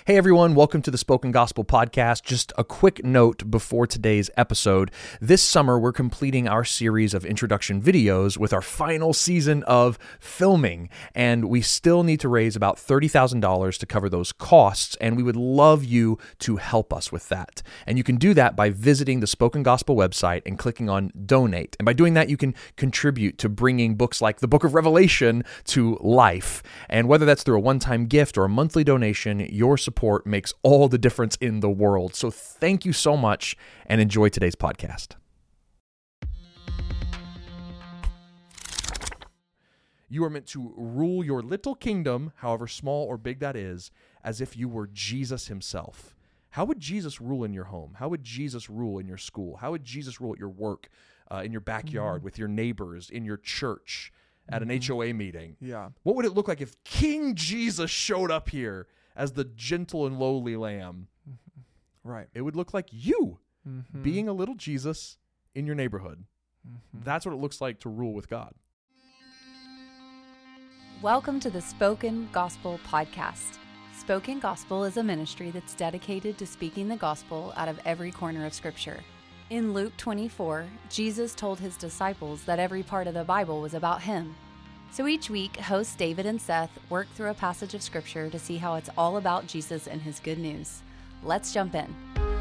Hey everyone, welcome to the Spoken Gospel Podcast. Just a quick note before today's episode. This summer, we're completing our series of introduction videos with our final season of filming, and we still need to raise about $30,000 to cover those costs, and we would love you to help us with that. And you can do that by visiting the Spoken Gospel website and clicking on Donate. And by doing that, you can contribute to bringing books like the Book of Revelation to life. And whether that's through a one-time gift or a monthly donation, your support makes all the difference in the world. So thank you so much and enjoy today's podcast. You are meant to rule your little kingdom, however small or big that is, as if you were Jesus himself. How would Jesus rule in your home? How would Jesus rule in your school? How would Jesus rule at your work, in your backyard, with your neighbors, in your church, at an HOA meeting? Yeah. What would it look like if King Jesus showed up here as the gentle and lowly lamb? Right. It would look like you being a little Jesus in your neighborhood. That's what it looks like to rule with God. Welcome to the Spoken Gospel Podcast. Spoken Gospel is a ministry that's dedicated to speaking the gospel out of every corner of Scripture. In Luke 24, Jesus told his disciples that every part of the Bible was about him. So each week, hosts David and Seth work through a passage of Scripture to see how it's all about Jesus and his good news. Let's jump in.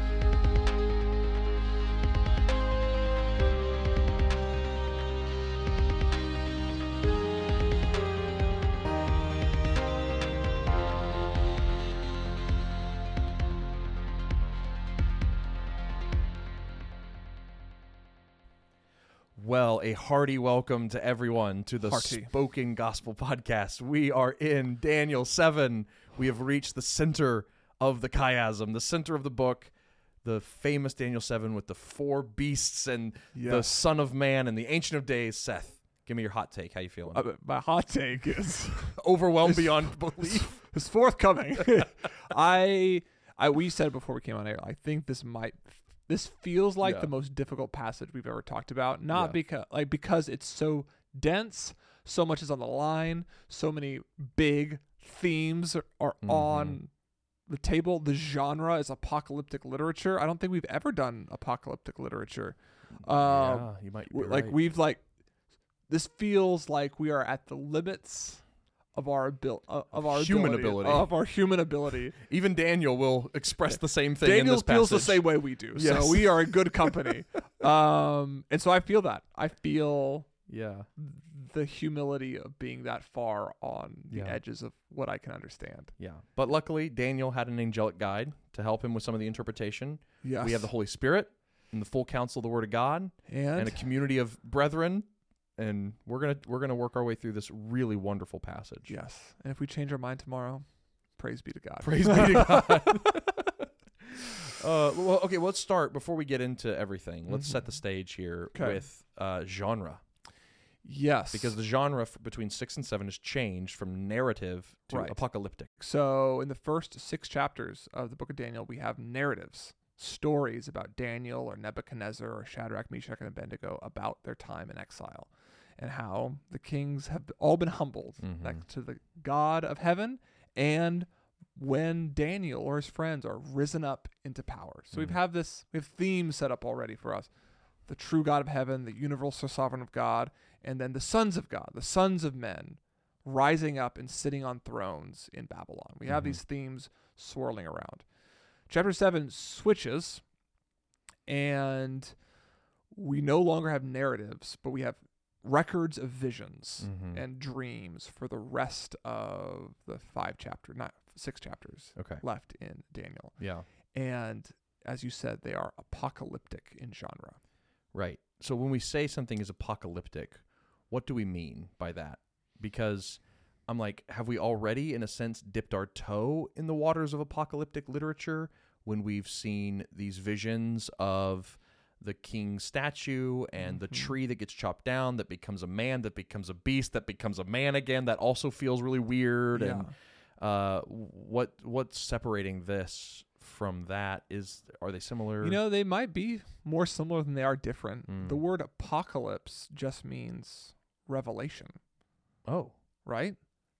Well, a hearty welcome to everyone to the Hearty. Spoken Gospel Podcast. We are in Daniel 7. We have reached the center of the chiasm, the center of the book, the famous Daniel 7 with the four beasts and the Son of Man and the Ancient of Days. Seth, give me your hot take. How you feeling? My hot take is Overwhelmed beyond belief. is forthcoming. We said before we came on air, I think this feels like the most difficult passage we've ever talked about. Not because it's so dense, so much is on the line, so many big themes are on the table. The genre is apocalyptic literature. I don't think we've ever done apocalyptic literature. You might be right. This feels like we are at the limits of our human ability. Even Daniel will express the same thing Daniel in this passage. feels the same way we do. Yes. So we are in good company. And so I feel that. I feel the humility of being that far on the edges of what I can understand. Yeah. But luckily, Daniel had an angelic guide to help him with some of the interpretation. Yes. We have the Holy Spirit and the full counsel of the Word of God and a community of brethren. And we're gonna work our way through this really wonderful passage. Yes. And if we change our mind tomorrow, praise be to God. Praise be to God. Okay, let's start before we get into everything. Let's set the stage here with genre. Yes. Because the genre between 6 and 7 has changed from narrative to apocalyptic. So in the first 6 chapters of the book of Daniel, we have narratives, stories about Daniel or Nebuchadnezzar or Shadrach, Meshach, and Abednego about their time in exile and how the kings have all been humbled to the God of heaven, and when Daniel or his friends are risen up into power. So we have themes set up already for us. The true God of heaven, the universal sovereign of God, and then the sons of God, the sons of men, rising up and sitting on thrones in Babylon. We have these themes swirling around. Chapter 7 switches, and we no longer have narratives, but we have records of visions and dreams for the rest of the 6 chapters left in Daniel. Yeah. And as you said, they are apocalyptic in genre. Right. So when we say something is apocalyptic, what do we mean by that? Because I'm like, have we already, in a sense, dipped our toe in the waters of apocalyptic literature when we've seen these visions of the king's statue and the tree that gets chopped down, that becomes a man, that becomes a beast, that becomes a man again? That also feels really weird. Yeah. And what's separating this from that? Are they similar? They might be more similar than they are different. The word apocalypse just means revelation. Oh. Right?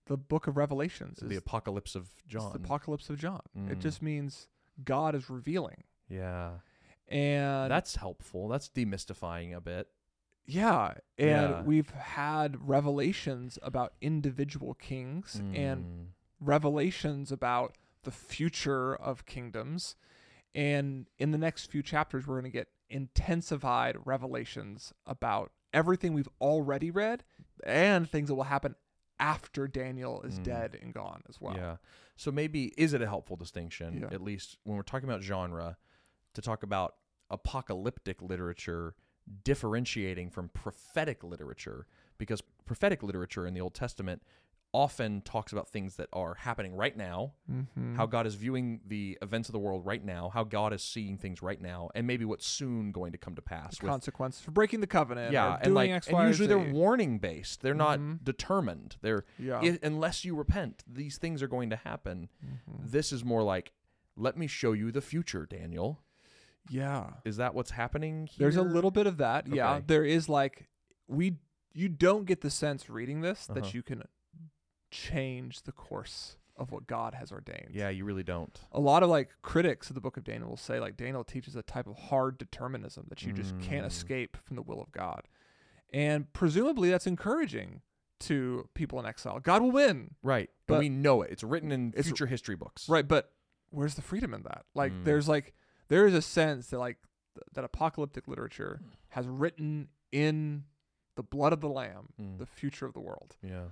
the book of Revelations. The apocalypse of John. It's the apocalypse of John. It just means God is revealing. Yeah. And that's helpful. That's demystifying a bit. Yeah. And we've had revelations about individual kings and revelations about the future of kingdoms. And in the next few chapters, we're going to get intensified revelations about everything we've already read and things that will happen after Daniel is dead and gone as well. Yeah. So maybe, is it a helpful distinction, at least when we're talking about genre, to talk about apocalyptic literature differentiating from prophetic literature? Because prophetic literature in the Old Testament often talks about things that are happening right now, how God is viewing the events of the world right now, how God is seeing things right now, and maybe what's soon going to come to pass. The consequences for breaking the covenant. Yeah, and X, Y, and usually they're warning based. They're not determined. They're unless you repent, these things are going to happen. This is more like, let me show you the future, Daniel. Yeah. Is that what's happening here? There's a little bit of that. Okay. Yeah. There is you don't get the sense reading this that you can change the course of what God has ordained. Yeah, you really don't. A lot of critics of the book of Daniel will say Daniel teaches a type of hard determinism that you just can't escape from the will of God. And presumably that's encouraging to people in exile. God will win. Right. But we know it. It's written in future history books. Right, but where's the freedom in that? There is a sense that that apocalyptic literature has written in the blood of the Lamb the future of the world. Yeah.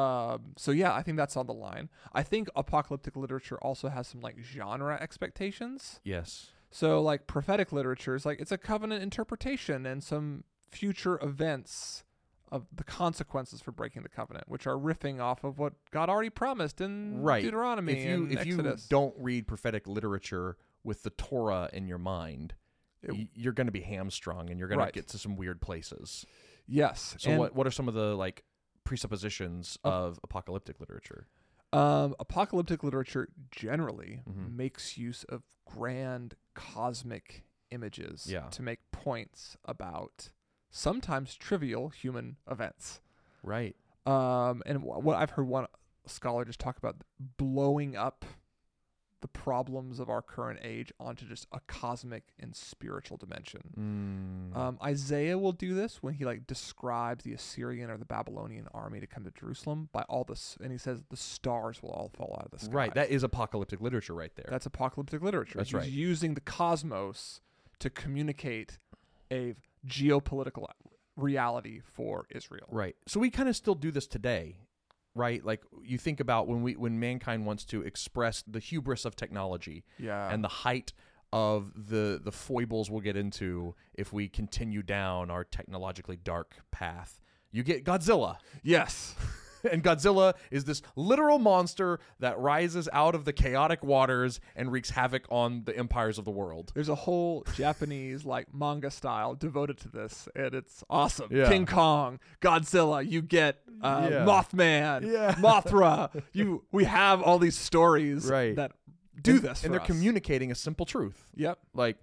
So yeah, I think that's on the line. I think apocalyptic literature also has some genre expectations. Yes. So prophetic literature is it's a covenant interpretation and some future events of the consequences for breaking the covenant, which are riffing off of what God already promised in Deuteronomy and Exodus. You don't read prophetic literature with the Torah in your mind, you're going to be hamstrung and you're going to get to some weird places. Yes. So what are some of the presuppositions of apocalyptic literature? Apocalyptic literature generally makes use of grand cosmic images to make points about sometimes trivial human events. Right. And what I've heard one scholar just talk about, blowing up the problems of our current age onto just a cosmic and spiritual dimension. Isaiah will do this when he describes the Assyrian or the Babylonian army to come to Jerusalem by all this, and he says the stars will all fall out of the sky. Right, that is apocalyptic literature right there. That's apocalyptic literature. That's right. He's using the cosmos to communicate a geopolitical reality for Israel. Right. So we kind of still do this today. Right, you think about when mankind wants to express the hubris of technology, and the height of the foibles we'll get into if we continue down our technologically dark path. You get Godzilla. Yes. And Godzilla is this literal monster that rises out of the chaotic waters and wreaks havoc on the empires of the world. There's a whole Japanese manga style devoted to this, and it's awesome. Yeah. King Kong, Godzilla, you get Mothman, Mothra. We have all these stories that do this, and they're communicating a simple truth. Yep.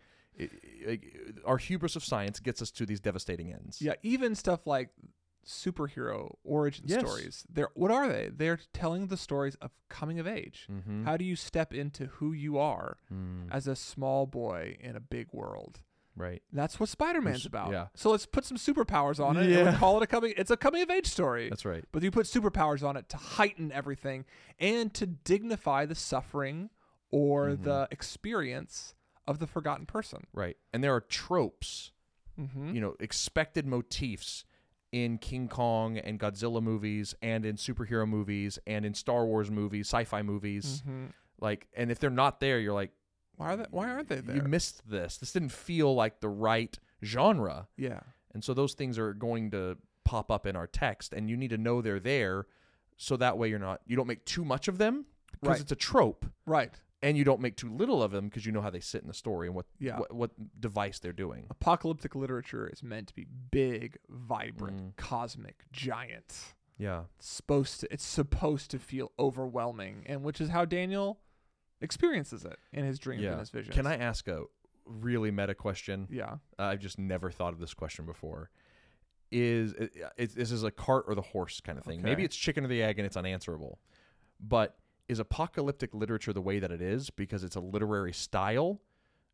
Our hubris of science gets us to these devastating ends. Yeah, even stuff like superhero origin stories. What are they? They're telling the stories of coming of age. How do you step into who you are as a small boy in a big world? Right. That's what Spider-Man's about. Yeah. So let's put some superpowers on it and we call it it's a coming of age story. That's right. But you put superpowers on it to heighten everything and to dignify the suffering or the experience of the forgotten person. Right. And there are tropes, expected motifs in King Kong and Godzilla movies and in superhero movies and in Star Wars movies, sci-fi movies. And if they're not there, you're like, why aren't they there? You missed this. This didn't feel like the right genre. Yeah. And so those things are going to pop up in our text, and you need to know they're there so that way you don't make too much of them because it's a trope. Right. And you don't make too little of them because you know how they sit in the story and what device they're doing. Apocalyptic literature is meant to be big, vibrant, cosmic, giant. Yeah. It's supposed to feel overwhelming, and which is how Daniel experiences it in his dreams and his visions. Can I ask a really meta question? Yeah. I've just never thought of this question before. this is a cart or the horse kind of thing. Okay. Maybe it's chicken or the egg and it's unanswerable. But is apocalyptic literature the way that it is because it's a literary style,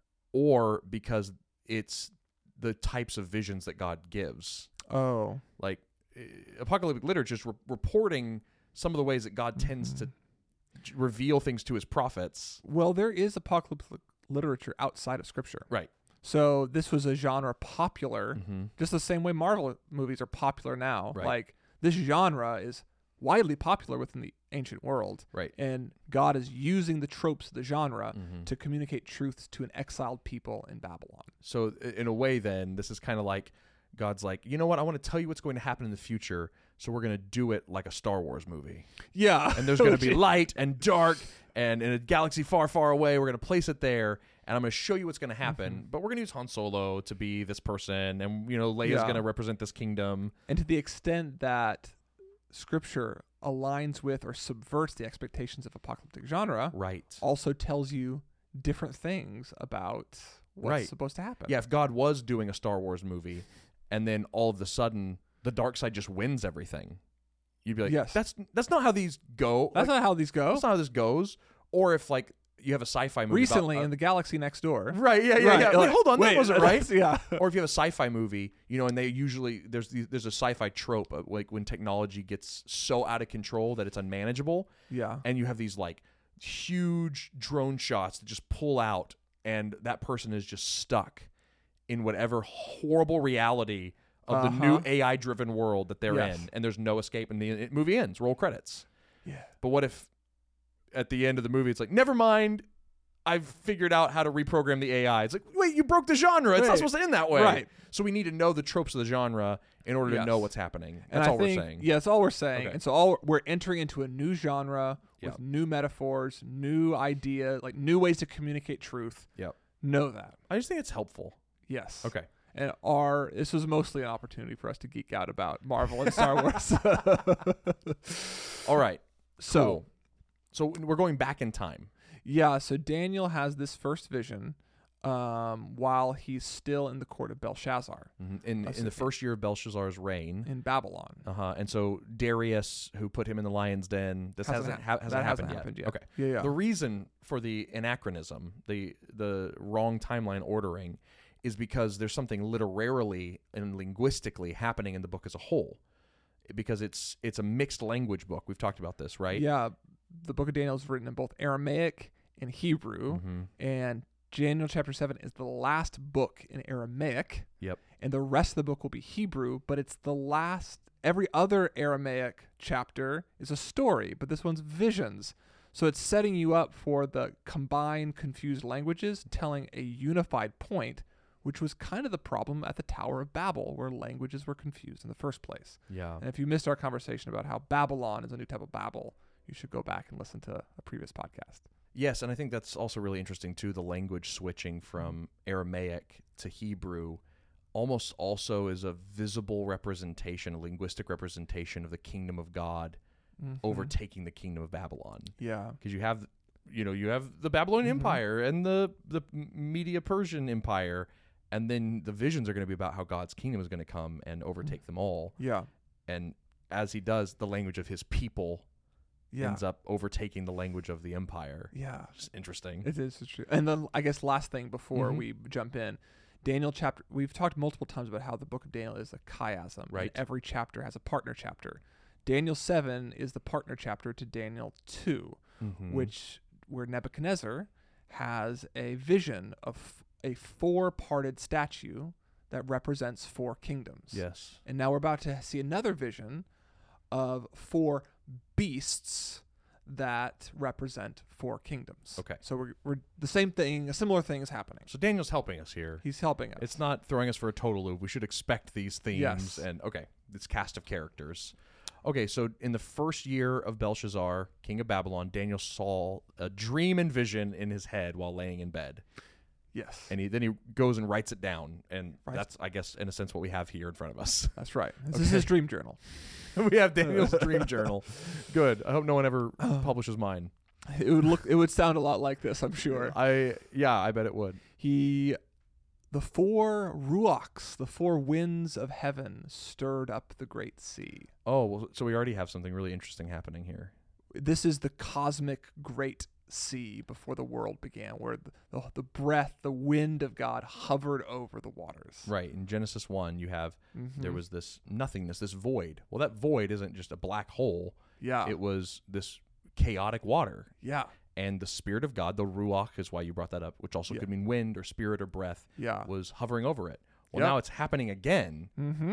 or because it's the types of visions that God gives? Oh. Like apocalyptic literature is reporting some of the ways that God tends to reveal things to his prophets. Well, there is apocalyptic literature outside of Scripture. Right. So this was a genre popular, Mm-hmm. just the same way Marvel movies are popular now. Right. Like, this genre is widely popular within the ancient world. Right. And God is using the tropes of the genre Mhm. to communicate truths to an exiled people in Babylon. So in a way, then, this is kind of like God's like, you know what? I want to tell you what's going to happen in the future, so we're going to do it like a Star Wars movie. Yeah. And there's going to be light and dark, and in a galaxy far, far away, we're going to place it there, and I'm going to show you what's going to happen. But we're going to use Han Solo to be this person, and Leia's Yeah. going to represent this kingdom. And to the extent that Scripture aligns with or subverts the expectations of apocalyptic genre, Right. also tells you different things about what's Right. supposed to happen. Yeah, if God was doing a Star Wars movie, and then all of a sudden the dark side just wins everything, you'd be like, Yes. that's not how these go. That's not how these go. That's not how this goes. Or if like you have a sci-fi movie Recently about, in the galaxy next door. right, yeah. Right, Wait, hold on, that wasn't right. Yeah. Or if you have a sci-fi movie, and they usually there's a sci-fi trope of, like, when technology gets so out of control that it's unmanageable, Yeah. and you have these like huge drone shots that just pull out, and that person is just stuck in whatever horrible reality of the new AI-driven world that they're Yes. in, and there's no escape, and the movie ends, roll credits. Yeah. But what if at the end of the movie it's like, never mind, I've figured out how to reprogram the AI. It's like, wait, you broke the genre. It's not Wait. supposed to end that way. Right. So we need to know the tropes of the genre in order to Yes. know what's happening. And That's I all think, we're saying. Yeah, that's all we're saying. Okay. And so we're entering into a new genre with Yep. new metaphors, new idea, like new ways to communicate truth. Yep. Know that. I just think it's helpful. Yes. Okay. And this was mostly an opportunity for us to geek out about Marvel and Star Wars. All right. So, Cool. So we're going back in time. yeah, so Daniel has this first vision while he's still in the court of Belshazzar In the first year of Belshazzar's reign. in Babylon. And so Darius, who put him in the lion's den, this hasn't happened yet. Okay. Yeah. The reason for the anachronism, the wrong timeline ordering, is because there's something literarily and linguistically happening in the book as a whole. Because it's a mixed language book. We've talked about this, right? Yeah. The book of Daniel is written in both Aramaic and Hebrew. Mm-hmm. And Daniel chapter 7 is the last book in Aramaic. Yep. And the rest of the book will be Hebrew, but it's the last. Every other Aramaic chapter is a story, but this one's visions. So it's setting you up for the combined, confused languages, telling a unified point, which was kind of the problem at the Tower of Babel, where languages were confused in the first place. Yeah. And if you missed our conversation about how Babylon is a new type of Babel, you should go back and listen to a previous podcast. Yes, and I think that's also really interesting too, the language switching from Aramaic to Hebrew almost also is a visible representation, a linguistic representation of the kingdom of God overtaking the kingdom of Babylon. Yeah. Because you have the Babylonian Empire and the Media-Persian Empire, and then the visions are going to be about how God's kingdom is going to come and overtake them all. Yeah. And as he does, the language of his people Yeah. ends up overtaking the language of the empire. Yeah. Just interesting. It is true. And then I guess last thing before Mhm. we jump in, Daniel chapter, we've talked multiple times about how the book of Daniel is a chiasm. and Right. every chapter has a partner chapter. Daniel 7 is the partner chapter to Daniel 2, where Nebuchadnezzar has a vision of a four-parted statue that represents four kingdoms. Yes. And now we're about to see another vision of four beasts that represent four kingdoms. Okay. So we're the same thing, a similar thing is happening. So Daniel's helping us here. He's helping us. It's not throwing us for a total loop. We should expect these themes. Yes. And this cast of characters. Okay, so in the first year of Belshazzar, king of Babylon, Daniel saw a dream and vision in his head while laying in bed. Yes. And then he goes and writes it down. And Right. that's, I guess, in a sense, what we have here in front of us. That's right. This is his dream journal. We have Daniel's dream journal. Good. I hope no one ever publishes mine. It would sound a lot like this, I'm sure. I bet it would. He The 4 ruachs, the 4 winds of heaven, stirred up the great sea. Oh, well, so we already have something really interesting happening here. This is the cosmic great sea before the world began, where the breath, the wind of God hovered over the waters. Right. In Genesis 1, you have, there was this nothingness, this void. Well, that void isn't just a black hole. Yeah. It was this chaotic water. Yeah. And the Spirit of God, the Ruach is why you brought that up, which also could mean wind or spirit or breath, was hovering over it. Well, now it's happening again.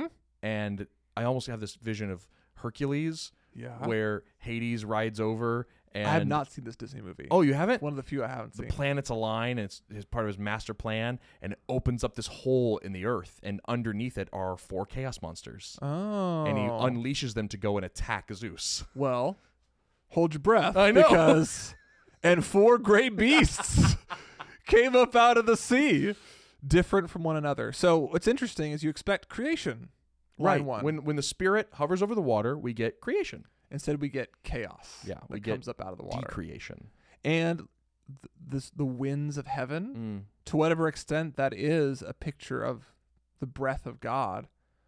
And I almost have this vision of Hercules, where Hades rides over. And I have not seen this Disney movie. Oh, you haven't? One of the few I haven't seen. The planets align, and it's part of his master plan, and it opens up this hole in the earth, and underneath it are 4 chaos monsters. Oh. And he unleashes them to go and attack Zeus. Well, hold your breath. I know. Because... And 4 great beasts came up out of the sea, different from one another. So what's interesting is you expect creation. Line 1. When the Spirit hovers over the water, we get creation. Instead, we get chaos. Yeah, we that get comes up out of the water. Decreation. And the winds of heaven, to whatever extent that is a picture of the breath of God.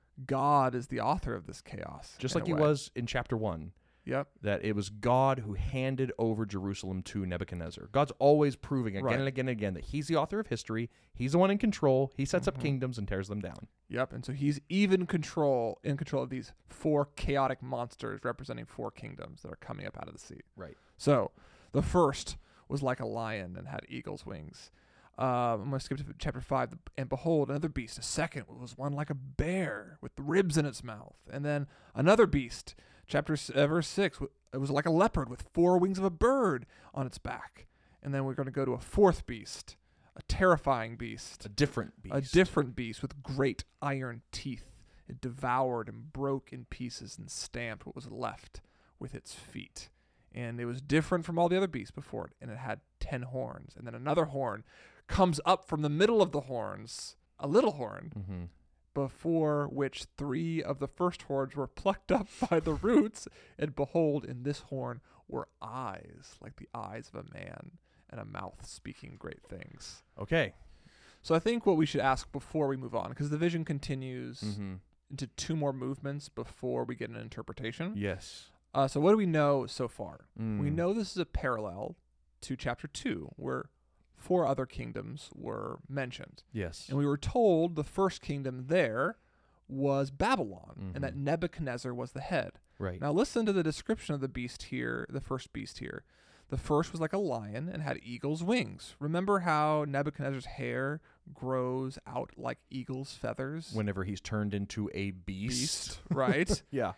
God is the author of this chaos. Just like he was in chapter 1. Yep. That it was God who handed over Jerusalem to Nebuchadnezzar. God's always proving again and again and again that he's the author of history. He's the one in control. He sets up kingdoms and tears them down. Yep. And so he's even in control of these 4 chaotic monsters representing 4 kingdoms that are coming up out of the sea. Right. So the first was like a lion and had eagle's wings. I'm going to skip to chapter 5. And behold, another beast. A second was one like a bear with ribs in its mouth. And then another beast. Verse 6, it was like a leopard with 4 wings of a bird on its back. And then we're going to go to a 4th beast, a terrifying beast. A different beast. A different beast with great iron teeth. It devoured and broke in pieces and stamped what was left with its feet. And it was different from all the other beasts before it. And it had 10 horns. And then another horn comes up from the middle of the horns, a little horn. Before which 3 of the first horns were plucked up by the roots, and behold, in this horn were eyes like the eyes of a man, and a mouth speaking great things. Okay. So I think what we should ask before we move on, because the vision continues into 2 more movements before we get an interpretation. Yes. So what do we know so far? We know this is a parallel to chapter 2, where 4 other kingdoms were mentioned. Yes. And we were told the first kingdom there was Babylon, and that Nebuchadnezzar was the head. Right. Now listen to the description of the beast here, the first beast here. The first was like a lion and had eagle's wings. Remember how Nebuchadnezzar's hair grows out like eagle's feathers? Whenever he's turned into a beast. Right? Yeah.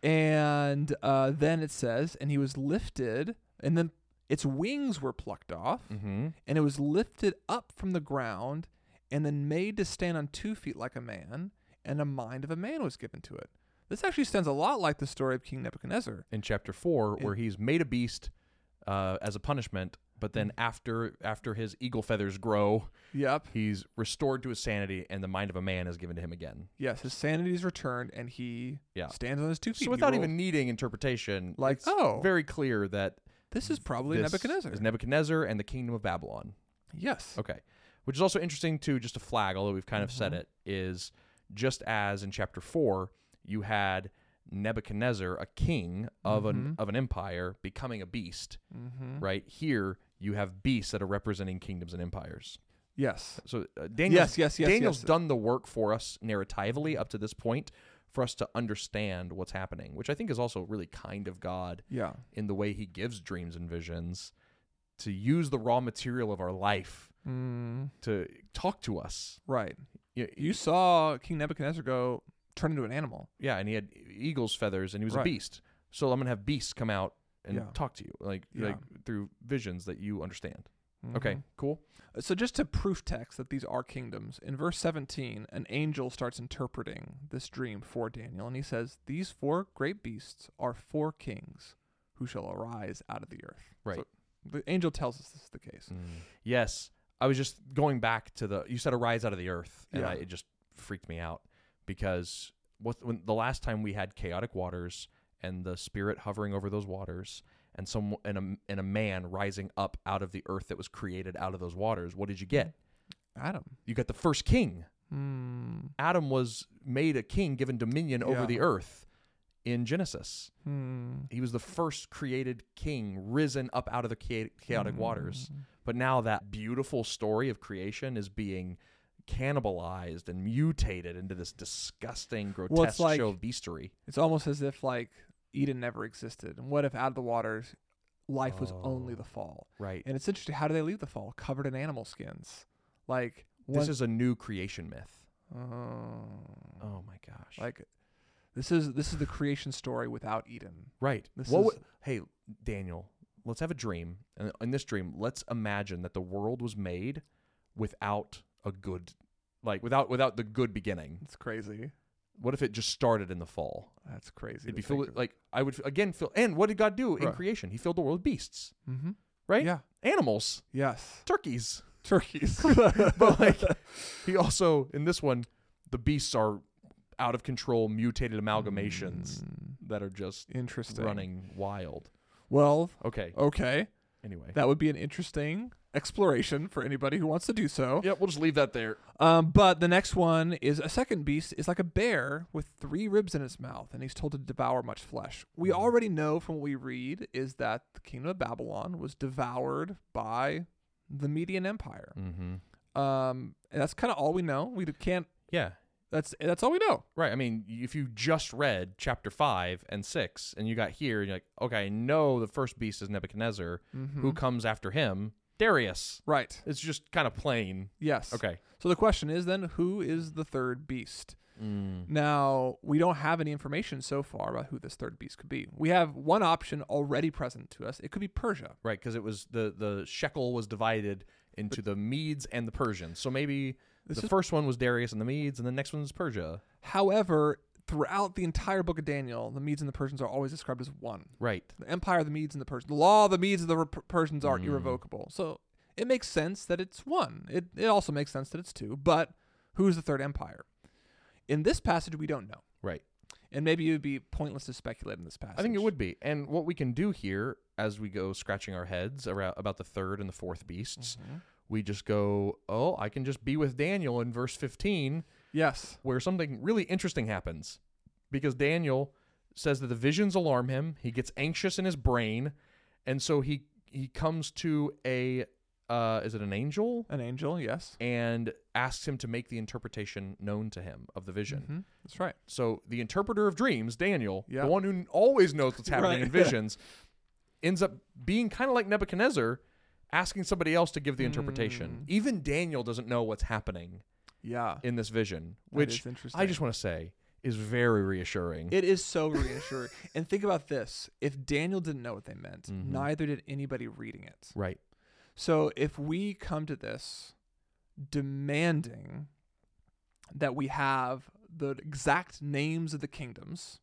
And then it says, and he was lifted, and then its wings were plucked off, and it was lifted up from the ground, and then made to stand on 2 feet like a man, and a mind of a man was given to it. This actually sounds a lot like the story of King Nebuchadnezzar. In chapter 4, where he's made a beast as a punishment, but then after his eagle feathers grow, he's restored to his sanity, and the mind of a man is given to him again. Yes, his sanity is returned, and he stands on his 2 feet. So without even needing interpretation, it's very clear that this is probably Nebuchadnezzar. Is Nebuchadnezzar and the kingdom of Babylon. Yes. Okay. Which is also interesting too, just a flag, although we've kind of said it, is just as in chapter 4, you had Nebuchadnezzar, a king of an empire, becoming a beast. Right? Here, you have beasts that are representing kingdoms and empires. Yes. So Daniel's Daniel's done the work for us narratively up to this point, for us to understand what's happening, which I think is also really kind of God in the way he gives dreams and visions, to use the raw material of our life to talk to us. Right. You saw King Nebuchadnezzar turn into an animal. Yeah, and he had eagle's feathers, and he was a beast. So I'm going to have beasts come out and talk to you, like through visions that you understand. Okay, cool. So just to proof text that these are kingdoms, in verse 17, an angel starts interpreting this dream for Daniel, and he says, these 4 great beasts are 4 kings who shall arise out of the earth. Right. So the angel tells us this is the case. Yes. I was just going back to you said arise out of the earth, and it just freaked me out, because when the last time we had chaotic waters and the Spirit hovering over those waters, and a man rising up out of the earth that was created out of those waters, what did you get? Adam. You got the first king. Hmm. Adam was made a king, given dominion over Yeah. the earth in Genesis. Hmm. He was the first created king, risen up out of the chaotic waters. But now that beautiful story of creation is being cannibalized and mutated into this disgusting, grotesque like- show of beastery. It's almost as if like Eden never existed. And what if out of the waters, life was only the fall? Right. And it's interesting. How do they leave the fall? Covered in animal skins. Like This is a new creation myth. oh, Oh my gosh. like this is the creation story without Eden. Right. This What is- would- hey, Daniel, let's have a dream. And in this dream, let's imagine that the world was made without a good, like without the good beginning. It's crazy. What if it just started in the fall? That's crazy. It'd be filled like I would again fill. And what did God do in Right. creation? He filled the world with beasts, Mm-hmm. right? Yeah. Animals, Yes. turkeys. Turkeys. But like, he also in this one, the beasts are out of control, mutated amalgamations that are just Interesting. running wild. Well, Okay. okay. Anyway. That would be an interesting exploration for anybody who wants to do so. Yep, we'll just leave that there. But the next one is a second beast is like a bear with 3 ribs in its mouth, and he's told to devour much flesh. We already know from what we read is that the kingdom of Babylon was devoured by the Median Empire. Mm-hmm. And that's kind of all we know. We can't. Yeah. That's all we know. Right. I mean, if you just read chapter 5 and 6 and you got here and you're like, okay, I know the first beast is Nebuchadnezzar. Who comes after him? Darius. Right. It's just kind of plain. Yes. Okay. So the question is then, who is the third beast? Now, we don't have any information so far about who this third beast could be. We have one option already present to us. It could be Persia. Right, because it was the shekel was divided into the Medes and the Persians. So maybe the first one was Darius and the Medes, and the next one is Persia. However, throughout the entire book of Daniel, the Medes and the Persians are always described as one. Right. The empire of the Medes and the Persians, the law of the Medes and the Persians are irrevocable. So it makes sense that it's one. It also makes sense that it's two. But who's the third empire? In this passage, we don't know. Right. And maybe it would be pointless to speculate in this passage. I think it would be. And what we can do here, as we go scratching our heads about the third and the fourth beasts, we just go, oh, I can just be with Daniel in verse 15, Yes. where something really interesting happens. Because Daniel says that the visions alarm him. He gets anxious in his brain. And so he comes to a, is it an angel? An angel, yes. And asks him to make the interpretation known to him of the vision. Mm-hmm. That's right. So the interpreter of dreams, Daniel, Yeah. the one who always knows what's happening Right. in visions, ends up being kind of like Nebuchadnezzar, asking somebody else to give the interpretation. Even Daniel doesn't know what's happening Yeah. in this vision, That which is interesting. I just want to say is very reassuring. It is so reassuring. And think about this. If Daniel didn't know what they meant, neither did anybody reading it. Right. So if we come to this demanding that we have the exact names of the kingdoms,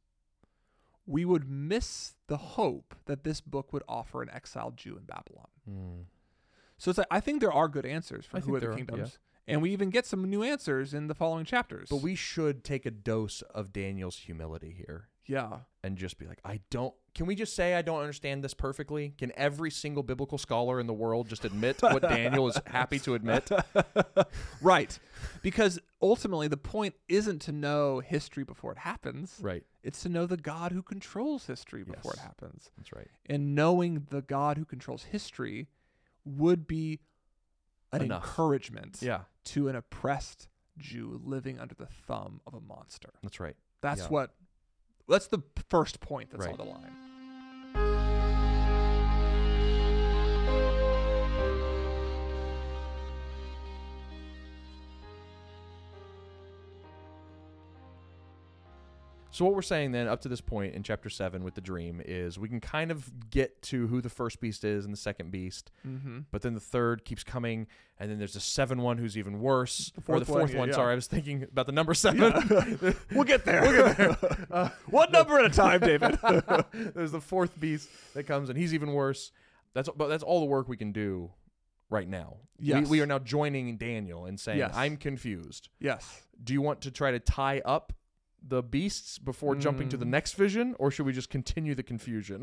we would miss the hope that this book would offer an exiled Jew in Babylon. So it's like, I think there are good answers for I who think are the there are, kingdoms. And we even get some new answers in the following chapters. But we should take a dose of Daniel's humility here yeah. and just be like, can we just say I don't understand this perfectly? Can every single biblical scholar in the world just admit what Daniel is happy to admit? Right. Because ultimately the point isn't to know history before it happens. Right. It's to know the God who controls history before it Yes. happens. That's right. And knowing the God who controls history would be an Enough. encouragement Yeah. to an oppressed Jew living under the thumb of a monster. That's right. That's Yeah. that's the first point that's Right. on the line. So what we're saying then up to this point in chapter 7 with the dream is we can kind of get to who the first beast is and the second beast, but then the third keeps coming, and then there's the 7 one who's even worse. The or the fourth fourth one, one. yeah. Sorry, I was thinking about the number 7. We'll get there. One number at a time, David. There's the fourth beast that comes, and he's even worse. But that's all the work we can do right now. Yes. We are now joining Daniel and saying, Yes. I'm confused. Yes. Do you want to try to tie up the beasts before jumping to the next vision, or should we just continue the confusion?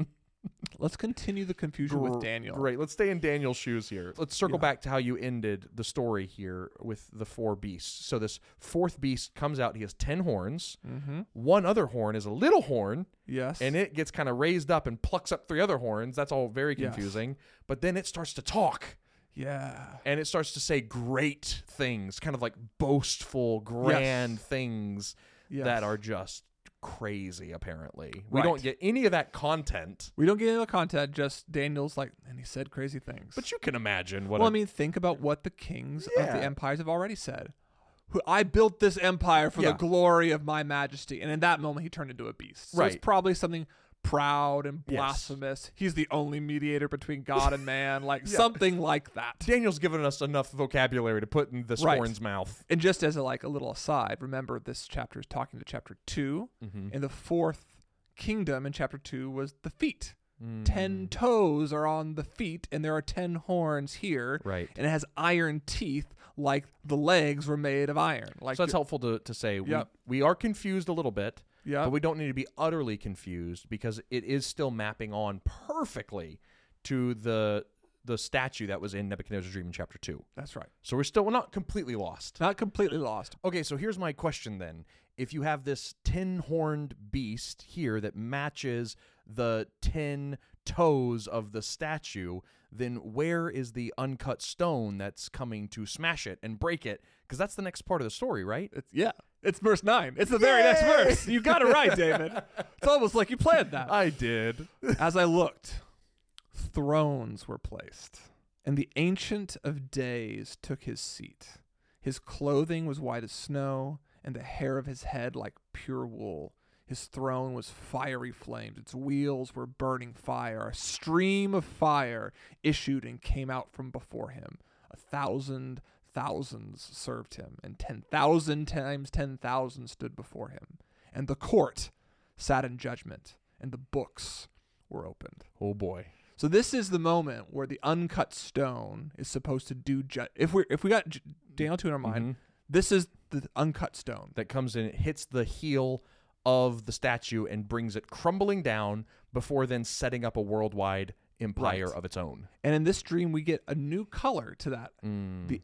Let's continue the confusion with Daniel. Great. Let's stay in Daniel's shoes here. Let's circle back to how you ended the story here with the 4 beasts. So this 4th beast comes out. He has 10 horns. Mm-hmm. One other horn is a little horn. Yes. And it gets kind of raised up and plucks up 3 other horns. That's all very confusing. But then it starts to talk. Yeah. And it starts to say great things, kind of like boastful, grand things that are just crazy, apparently. We don't get any of that content. We don't get any of the content, just Daniel's like, and he said crazy things. But you can imagine what... Well, I mean, think about what the kings of the empires have already said. I built this empire for the glory of my majesty. And in that moment, he turned into a beast. So it's probably something proud and blasphemous. He's the only mediator between God and man, like something like that. Daniel's given us enough vocabulary to put in this horn's mouth. And just as a little aside, remember this chapter is talking to chapter 2, and the 4th kingdom in chapter 2 was the feet. 10 toes are on the feet, and there are 10 horns here. Right. And it has iron teeth, like the legs were made of iron. Like so that's helpful to say. We are confused a little bit. Yeah. But we don't need to be utterly confused because it is still mapping on perfectly to the statue that was in Nebuchadnezzar's dream in chapter 2. That's right. So we're not completely lost. Not completely lost. Okay, so here's my question then. If you have this 10-horned beast here that matches the 10 toes of the statue, then where is the uncut stone that's coming to smash it and break it? Because that's the next part of the story, right? It's verse 9. It's the very next verse. You got it right, David. It's almost like you planned that. I did. As I looked, thrones were placed, and the Ancient of Days took his seat. His clothing was white as snow, and the hair of his head like pure wool. His throne was fiery flames. Its wheels were burning fire. A stream of fire issued and came out from before him. 1,000 thousands served him, and 10,000 times 10,000 stood before him. And the court sat in judgment, and the books were opened. Oh boy. So this is the moment where the uncut stone is supposed to do if we got Daniel 2 in our mind, this is the uncut stone that comes in, it hits the heel of the statue and brings it crumbling down before then setting up a worldwide empire of its own. And in this dream, we get a new color to that. The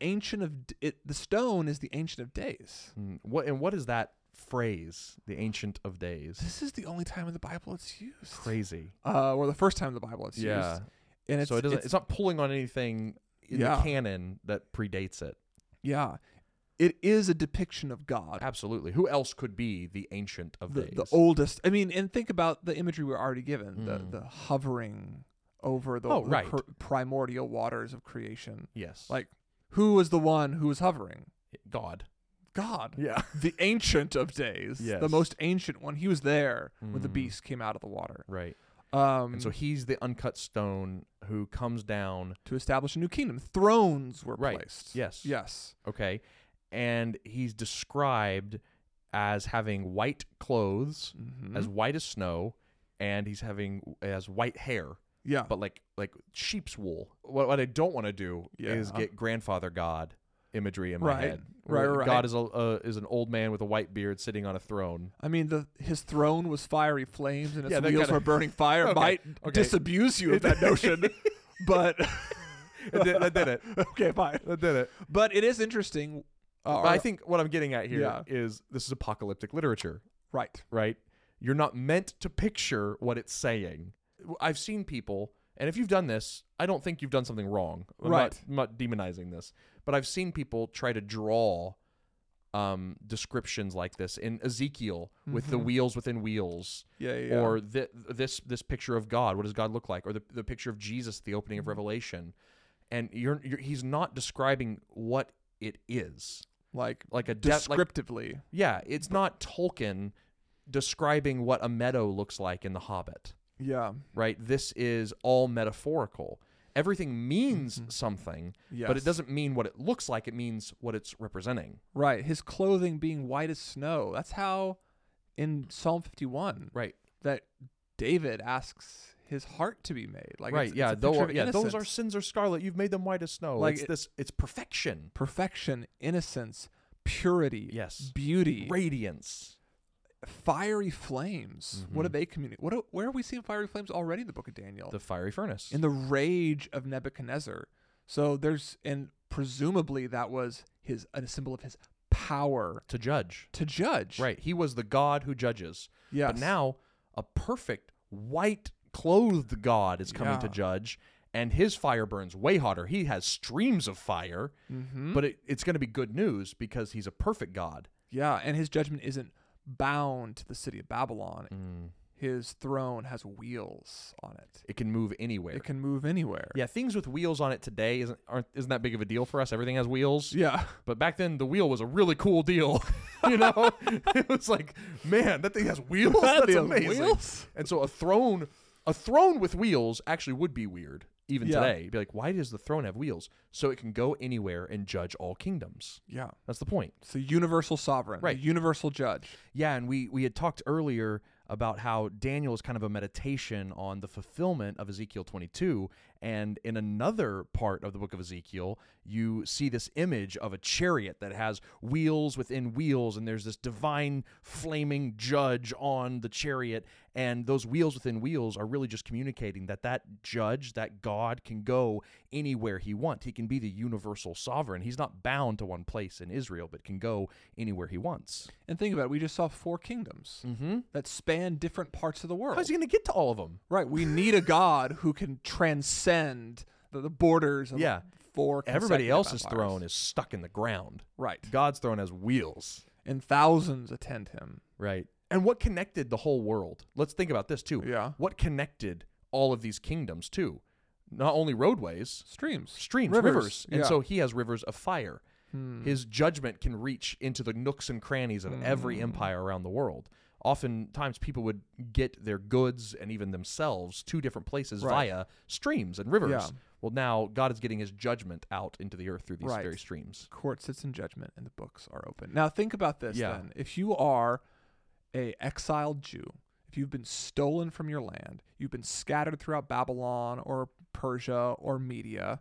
the stone is the Ancient of Days. What is that phrase? The Ancient of Days. This is the only time in the Bible it's used. Crazy. Or the first time in the Bible it's used. And it's not pulling on anything in the canon that predates it. Yeah. It is a depiction of God. Absolutely. Who else could be the Ancient of Days? The oldest. I mean, and think about the imagery we're already given. The hovering over the primordial waters of creation. Yes. Like, who was the one who was hovering? God. Yeah. The Ancient of Days. Yes. The most ancient one. He was there when the beast came out of the water. Right. And so he's the uncut stone who comes down to establish a new kingdom. Thrones were placed. Yes. Okay. And he's described as having white clothes, as white as snow, and he's having as white hair. Yeah. But like sheep's wool. What I don't want to do is get grandfather God imagery in my head. Right. God is an old man with a white beard sitting on a throne. I mean, his throne was fiery flames and its wheels were burning fire. Might disabuse you of that notion, but that did it. Okay, fine. That did it. But it is interesting. I think what I'm getting at here is this is apocalyptic literature. Right? You're not meant to picture what it's saying. I've seen people, and if you've done this, I don't think you've done something wrong. I'm not demonizing this. But I've seen people try to draw descriptions like this in Ezekiel with the wheels within wheels. Or this picture of God. What does God look like? Or the picture of Jesus at the opening of Revelation. And he's not describing what it is. Like a descriptively. It's not Tolkien describing what a meadow looks like in The Hobbit. Yeah. Right? This is all metaphorical. Everything means something, but it doesn't mean what it looks like. It means what it's representing. Right. His clothing being white as snow. That's how in Psalm 51, that David asks his heart to be made. Like those are sins are scarlet. You've made them white as snow. Like it's perfection. Perfection, innocence, purity, yes, beauty, radiance. fiery flames. What do they communicate? Where are we seeing fiery flames already in the book of Daniel? The fiery furnace. In the rage of Nebuchadnezzar. So and presumably that was a symbol of his power to judge. Right. He was the God who judges. Yes. But now a perfect white clothed God is coming to Yeah. judge, and his fire burns way hotter. He has streams of fire, but it's going to be good news because he's a perfect God. Yeah, and his judgment isn't bound to the city of Babylon. His throne has wheels on it. It can move anywhere. It can move anywhere. Yeah, things with wheels on it today isn't that big of a deal for us. Everything has wheels. Yeah. But back then, the wheel was a really cool deal. You know, it was like, man, that thing has wheels. That's thing has amazing. wheels? And so a throne with wheels actually would be weird even today. You'd be like, why does the throne have wheels? So it can go anywhere and judge all kingdoms. Yeah. That's the point. It's a universal sovereign, Right. a universal judge. Yeah, and we had talked earlier about how Daniel is kind of a meditation on the fulfillment of Ezekiel 22. And in another part of the book of Ezekiel, you see this image of a chariot that has wheels within wheels, and there's this divine flaming judge on the chariot. And those wheels within wheels are really just communicating that judge, that God, can go anywhere he wants. He can be the universal sovereign. He's not bound to one place in Israel, but can go anywhere he wants. And think about it. We just saw 4 kingdoms that span different parts of the world. How's he going to get to all of them? Right. We need a God who can transcend the borders of 4 Everybody consecutive else's empires. throne is stuck in the ground. Right. God's throne has wheels. And thousands attend him. Right. And what connected the whole world? Let's think about this too. Yeah. What connected all of these kingdoms too? Not only roadways, Streams, rivers. And Yeah. so he has rivers of fire. His judgment can reach into the nooks and crannies of every empire around the world. Oftentimes people would get their goods and even themselves to different places via streams and rivers. Yeah. Well, now God is getting his judgment out into the earth through these very streams. Court sits in judgment and the books are open. Now think about this Yeah. then. If you are a exiled Jew, if you've been stolen from your land, you've been scattered throughout Babylon or Persia or Media,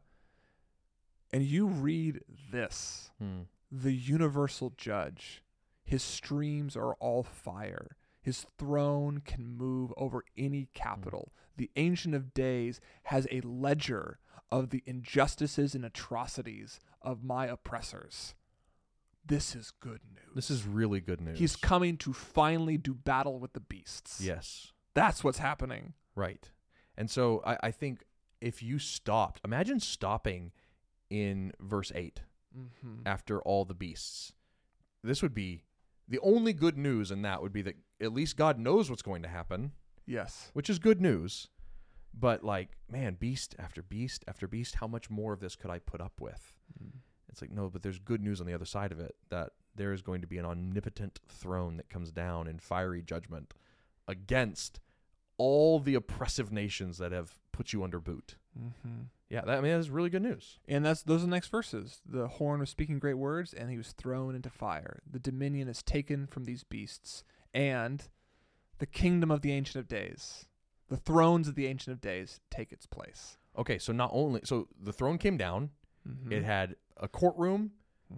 and you read this, the universal judge, his streams are all fire. His throne can move over any capital. The Ancient of Days has a ledger of the injustices and atrocities of my oppressors. This is good news. This is really good news. He's coming to finally do battle with the beasts. Yes. That's what's happening. Right. And so I think if you stopped, imagine stopping in verse 8 after all the beasts. This would be the only good news in that would be that at least God knows what's going to happen, Yes. which is good news. But like, man, beast after beast after beast, how much more of this could I put up with? It's like, no, but there's good news on the other side of it, that there is going to be an omnipotent throne that comes down in fiery judgment against all the oppressive nations that have put you under boot. Yeah, that's really good news. And those are the next verses. The horn was speaking great words, and he was thrown into fire. The dominion is taken from these beasts, and the kingdom of the Ancient of Days, the thrones of the Ancient of Days, take its place. Okay, so the throne came down, it had a courtroom,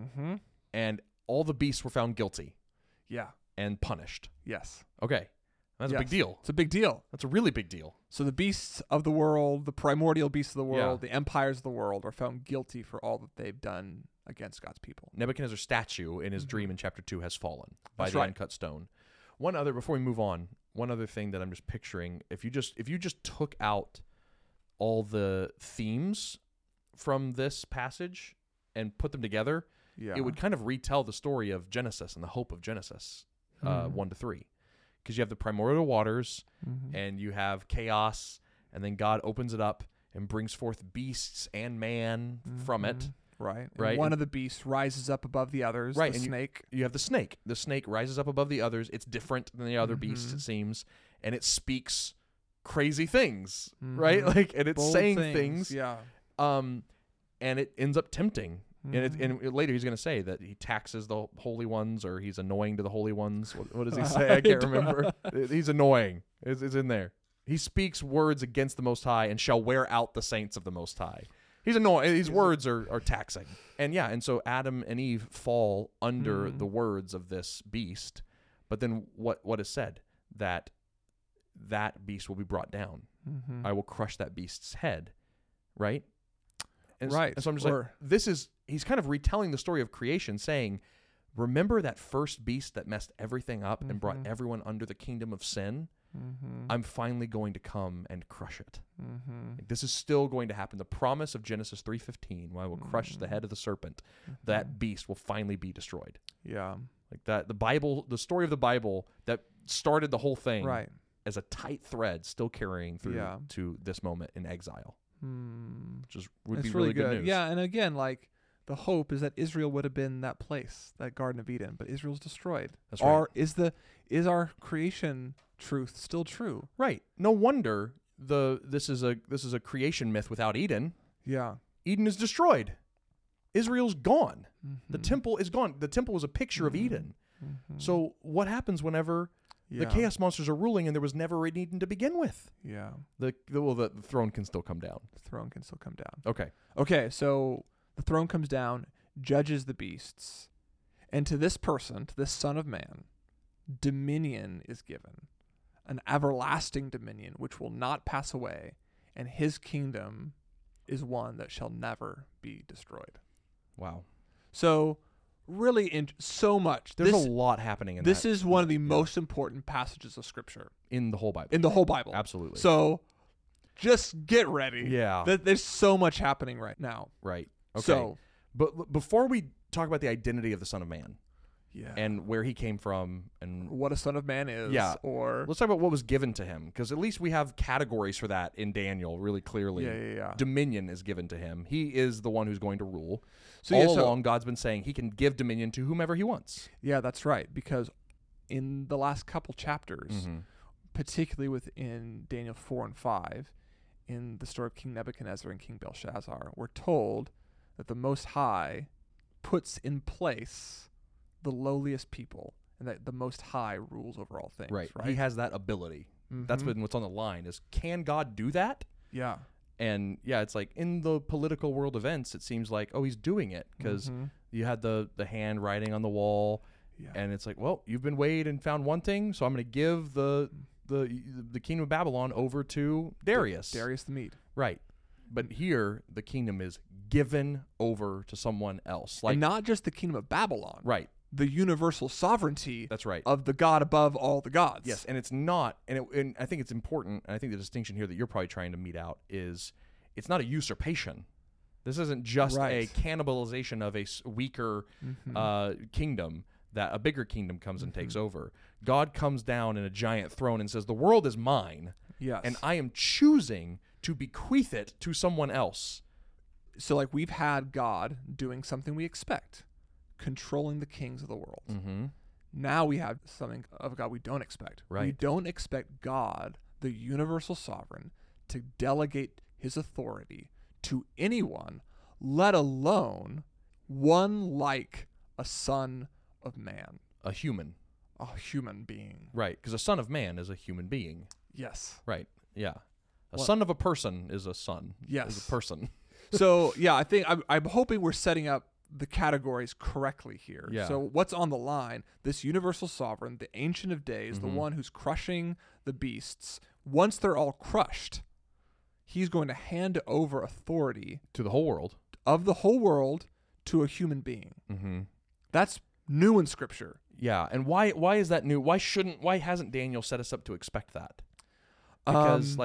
and all the beasts were found guilty Yeah. and punished. Yes. Okay, that's a big Yes. deal. It's a big deal. That's a really big deal. So the beasts of the world, the primordial beasts of the world, Yeah. the empires of the world are found guilty for all that they've done against God's people. Nebuchadnezzar's statue in his dream in chapter 2 has fallen by That's the right. uncut stone. Before we move on, one other thing that I'm just picturing, if you just took out all the themes from this passage and put them together, Yeah. it would kind of retell the story of Genesis and the hope of Genesis 1 to 3. Because you have the primordial waters and you have chaos, and then God opens it up and brings forth beasts and man from it. Right. And Right. one of the beasts rises up above the others, Right, the and snake. You have the snake. The snake rises up above the others. It's different than the other beasts, it seems, and it speaks crazy things, right? Like, and it's Bold saying things, Yeah. and it ends up tempting. And later he's going to say that he taxes the holy ones, or he's annoying to the holy ones. What does he say? I can't remember. He's annoying. It's in there. He speaks words against the Most High and shall wear out the saints of the Most High. He's annoying. His words are taxing. And so Adam and Eve fall under the words of this beast. But then what is said? That beast will be brought down. Mm-hmm. I will crush that beast's head, right? And Right. And so I'm just like, he's kind of retelling the story of creation, saying, remember that first beast that messed everything up and brought everyone under the kingdom of sin? Mm-hmm. I'm finally going to come and crush it. Mm-hmm. Like, this is still going to happen. The promise of Genesis 3:15, where I will crush the head of the serpent, that beast will finally be destroyed. Yeah. Like that, the story of the Bible that started the whole thing, Right. as a tight thread, still carrying through Yeah. to this moment in exile, which would It's be really good news. Yeah, and again, like the hope is that Israel would have been that place, that Garden of Eden, but Israel's destroyed. That's right. Is our creation truth still true? Right. No wonder this is a creation myth without Eden. Yeah. Eden is destroyed. Israel's gone. Mm-hmm. The temple is gone. The temple was a picture of Eden. Mm-hmm. So what happens whenever the chaos monsters are ruling and there was never an Eden to begin with? Yeah. The throne can still come down. The throne can still come down. Okay. Okay, so the throne comes down, judges the beasts, and to this person, to this Son of Man, dominion is given, an everlasting dominion which will not pass away, and his kingdom is one that shall never be destroyed. Wow. So, really, so much. There's a lot happening in this that. is one of the most important passages of Scripture In the whole Bible. in the whole Bible. Absolutely. So, just get ready. Yeah. There's so much happening right now. Right. Okay. So, but before we talk about the identity of the Son of Man yeah. and where he came from and what a Son of Man is. Yeah. Or let's talk about what was given to him, because at least we have categories for that in Daniel really clearly. Yeah. Dominion is given to him. He is the one who's going to rule. So All along, God's been saying he can give dominion to whomever he wants. Yeah, that's right. Because in the last couple chapters, particularly within Daniel 4 and 5, in the story of King Nebuchadnezzar and King Belshazzar, we're told that the Most High puts in place the lowliest people, and that the Most High rules over all things. Right. He has that ability. That's been what's on the line is, can God do that? Yeah. And yeah, it's like in the political world events, it seems like, oh, he's doing it because you had the hand writing on the wall, and it's like, well, you've been weighed and found wanting, so I'm going to give the kingdom of Babylon over to Darius. Darius the Mede. Right. But here, the kingdom is given over to someone else. And not just the kingdom of Babylon. Right. The universal sovereignty. That's right. Of the God above all the gods. Yes, and it's not, and I think it's important, and I think the distinction here that you're probably trying to mete out is it's not a usurpation. This isn't just a cannibalization of a weaker kingdom that a bigger kingdom comes and takes over. God comes down in a giant throne and says, the world is mine, and I am choosing to bequeath it to someone else. So like we've had God doing something we expect, controlling the kings of the world. Now we have something of God we don't expect. Right. We don't expect God, the universal sovereign, to delegate his authority to anyone, let alone one like a son of man. A human. A human being. Right, because a son of man is a human being. Yes. Right, yeah. A son of a person is a son. Yes. Is a person. So, yeah, I think I'm hoping we're setting up the categories correctly here. Yeah. So what's on the line? This universal sovereign, the Ancient of Days, the one who's crushing the beasts. Once they're all crushed, he's going to hand over authority to the whole world. Of the whole world to a human being. That's new in Scripture. Yeah, and why is that new? Why hasn't Daniel set us up to expect that? Because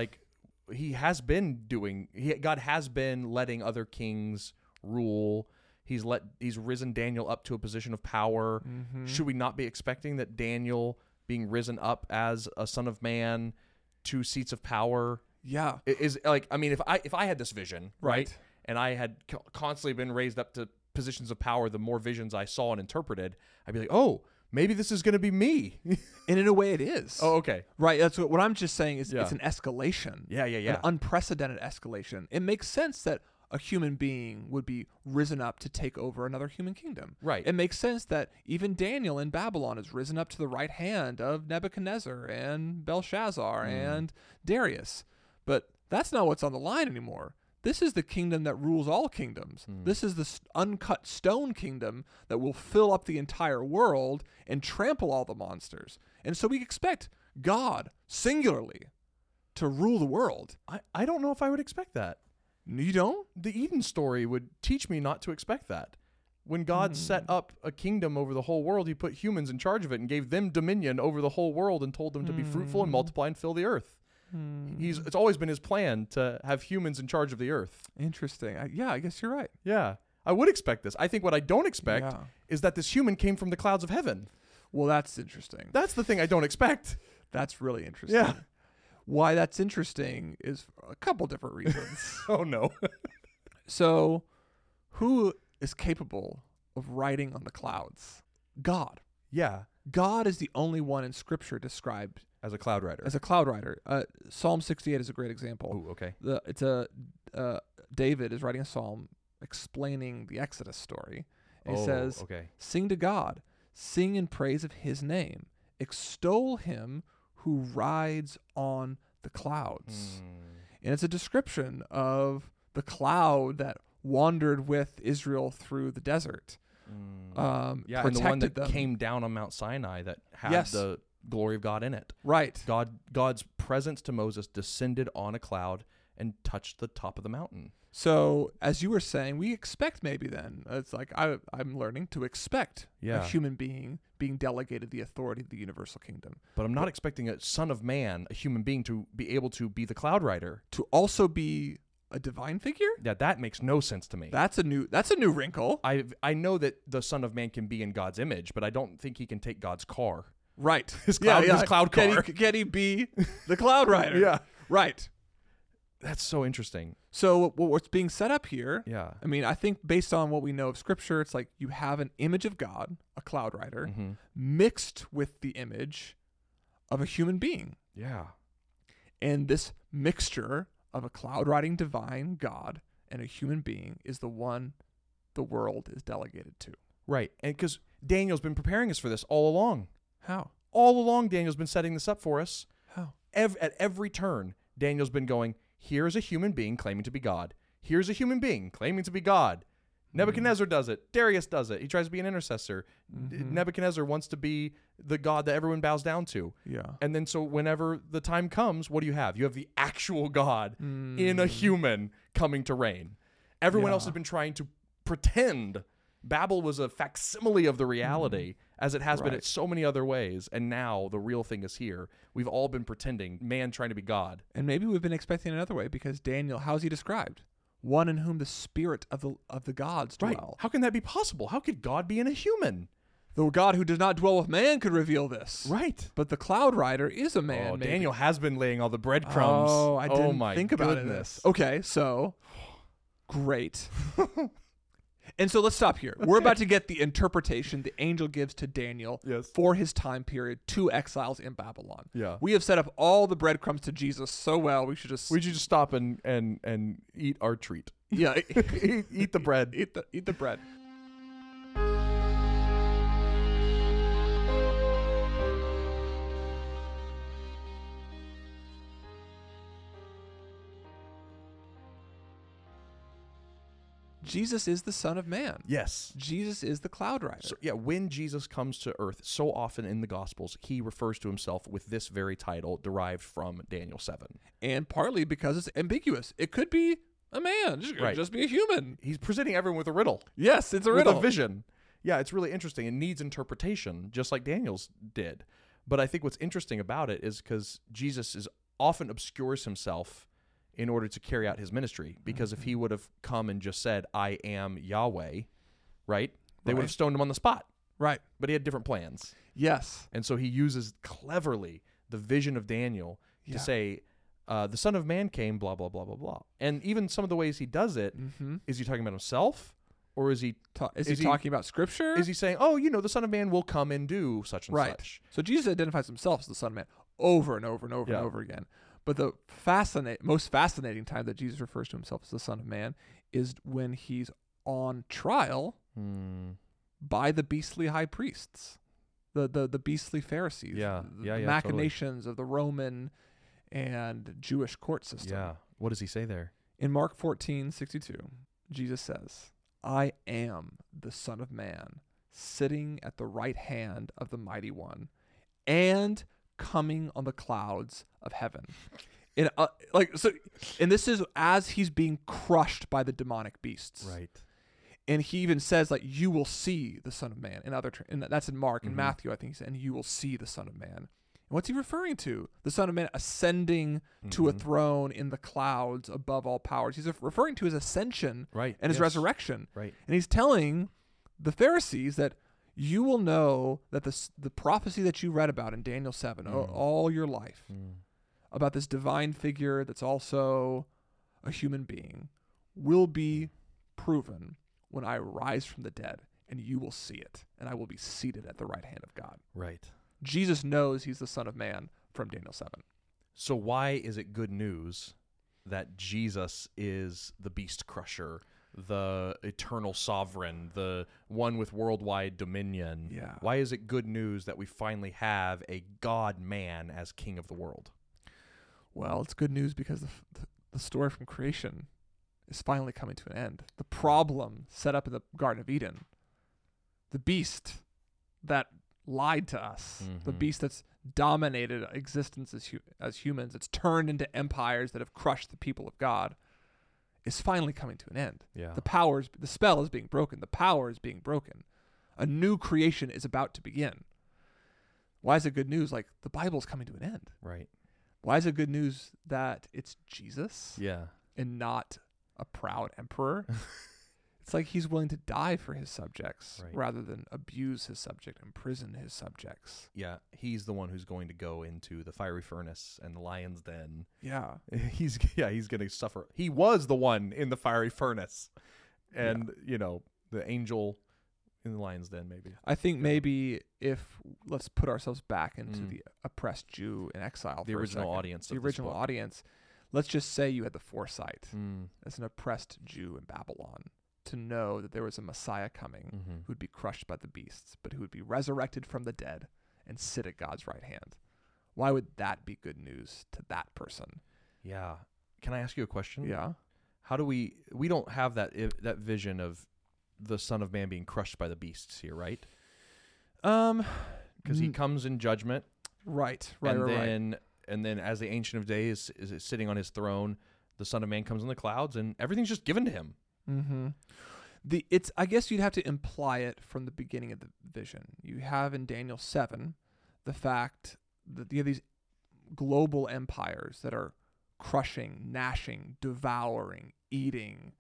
God has been letting other kings rule. He's risen Daniel up to a position of power. Should we not be expecting that Daniel being risen up as a son of man to seats of power? Yeah. Is like, I mean, if I had this vision, right? And I had constantly been raised up to positions of power, the more visions I saw and interpreted, I'd be like, oh, maybe this is going to be me. And in a way it is. Oh, okay. Right. That's what I'm just saying is it's an escalation. Yeah. An unprecedented escalation. It makes sense that a human being would be risen up to take over another human kingdom. Right. It makes sense that even Daniel in Babylon is risen up to the right hand of Nebuchadnezzar and Belshazzar and Darius. But that's not what's on the line anymore. This is the kingdom that rules all kingdoms. This is the uncut stone kingdom that will fill up the entire world and trample all the monsters. And so we expect God, singularly, to rule the world. I don't know if I would expect that. You don't? The Eden story would teach me not to expect that. When God set up a kingdom over the whole world, he put humans in charge of it and gave them dominion over the whole world and told them to be fruitful and multiply and fill the earth. It's always been his plan to have humans in charge of the earth. Interesting. I guess you're right. Yeah. I would expect this. I think what I don't expect is that this human came from the clouds of heaven. Well, that's interesting. That's the thing I don't expect. That's really interesting. Yeah. Why that's interesting is for a couple different reasons. Oh, no. So, who is capable of riding on the clouds? God. Yeah. God is the only one in Scripture described As a cloud rider. as a cloud rider. Psalm 68 is a great example. Oh, okay. David is writing a psalm explaining the Exodus story. And he says, okay. "Sing to God, sing in praise of his name, extol him who rides on the clouds." And it's a description of the cloud that wandered with Israel through the desert. And the one that came down on Mount Sinai that had the glory of God in it. Right. God's presence to Moses descended on a cloud and touched the top of the mountain. So, as you were saying, we expect maybe then, it's like I'm learning to expect a human being being delegated the authority of the universal kingdom. But I'm not expecting a son of man, a human being, to be able to be the cloud rider. To also be a divine figure? Yeah, that makes no sense to me. That's a new wrinkle. I know that the son of man can be in God's image, but I don't think he can take God's car. Right. His cloud car. Can he be the cloud rider? Yeah. Right. That's so interesting. So what's being set up here, Yeah. I mean, I think based on what we know of Scripture, it's like you have an image of God, a cloud rider, mixed with the image of a human being. Yeah. And this mixture of a cloud riding divine God and a human being is the one the world is delegated to. Right. And because Daniel's been preparing us for this all along. How? All along, Daniel's been setting this up for us. How? At every turn, Daniel's been going, here's a human being claiming to be God. Here's a human being claiming to be God. Nebuchadnezzar does it. Darius does it. He tries to be an intercessor. Nebuchadnezzar wants to be the God that everyone bows down to. Yeah. And then so whenever the time comes, what do you have? You have the actual God in a human coming to reign. Everyone else has been trying to pretend. Babel was a facsimile of the reality, as it has been in so many other ways. And now the real thing is here. We've all been pretending, man trying to be God. And maybe we've been expecting another way, because Daniel, how's he described? One in whom the spirit of the gods dwell. Right. How can that be possible? How could God be in a human? The God who does not dwell with man could reveal this. Right. But the cloud rider is a man. Oh, maybe. Daniel has been laying all the breadcrumbs. Oh, I didn't my think about goodness. it. Okay, so great. And so let's stop here. We're about to get the interpretation the angel gives to Daniel for his time period, 2 exiles in Babylon. Yeah. We have set up all the breadcrumbs to Jesus so well. We should just stop and eat our treat. Yeah. eat the bread. Eat the bread. Jesus is the Son of Man. Yes. Jesus is the cloud rider. So, when Jesus comes to earth, so often in the Gospels, he refers to himself with this very title derived from Daniel 7. And partly because it's ambiguous. It could be a man. It could just be a human. He's presenting everyone with a riddle. Yes, it's a riddle. With a vision. Yeah, it's really interesting. It needs interpretation, just like Daniel's did. But I think what's interesting about it is because Jesus often obscures himself in order to carry out his ministry. Because if he would have come and just said, I am Yahweh, right? They would have stoned him on the spot. Right. But he had different plans. Yes. And so he uses cleverly the vision of Daniel to say, the Son of Man came, blah, blah, blah, blah, blah. And even some of the ways he does it, is he talking about himself? Or is he talking about Scripture? Is he saying, the Son of Man will come and do such and such? So Jesus identifies himself as the Son of Man over and over and over and over again. But the most fascinating time that Jesus refers to himself as the Son of Man is when he's on trial by the beastly high priests, the beastly Pharisees, the machinations of the Roman and Jewish court system. Yeah. What does he say there? In Mark 14:62, Jesus says, I am the Son of Man, sitting at the right hand of the Mighty One, and coming on the clouds of heaven. And and this is as he's being crushed by the demonic beasts. Right. And he even says, like, you will see the Son of Man. And that's in Mark. In Matthew, I think he said, and you will see the Son of Man. And what's he referring to? The Son of Man ascending to a throne in the clouds above all powers. He's referring to his ascension and his resurrection. Right. And he's telling the Pharisees that you will know that the prophecy that you read about in Daniel 7 all your life about this divine figure that's also a human being will be proven when I rise from the dead, and you will see it, and I will be seated at the right hand of God. Right. Jesus knows he's the Son of Man from Daniel 7. So why is it good news that Jesus is the beast crusher, the eternal sovereign, the one with worldwide dominion? Yeah. Why is it good news that we finally have a God-man as king of the world? Well, it's good news because the story from creation is finally coming to an end. The problem set up in the Garden of Eden, the beast that lied to us, the beast that's dominated existence as humans, it's turned into empires that have crushed the people of God, is finally coming to an end. Yeah. The spell is being broken. The power is being broken. A new creation is about to begin. Why is it good news? Like, the Bible's coming to an end. Right. Why is it good news that it's Jesus Yeah. and not a proud emperor? It's like he's willing to die for his subjects rather than abuse his subject, imprison his subjects. Yeah, he's the one who's going to go into the fiery furnace and the lion's den. Yeah. He's going to suffer. He was the one in the fiery furnace. And, the angel in the lion's den, maybe. I think maybe let's put ourselves back into the oppressed Jew in exile. The original audience. The original audience. Let's just say you had the foresight as an oppressed Jew in Babylon to know that there was a Messiah coming who would be crushed by the beasts, but who would be resurrected from the dead and sit at God's right hand. Why would that be good news to that person? Yeah. Can I ask you a question? Yeah. How do we don't have that vision of the Son of Man being crushed by the beasts here, right? Because he comes in judgment. Right. And then as the Ancient of Days is sitting on his throne, the Son of Man comes in the clouds, and everything's just given to him. I guess you'd have to imply it from the beginning of the vision. You have in Daniel 7 the fact that you have these global empires that are crushing, gnashing, devouring, eating,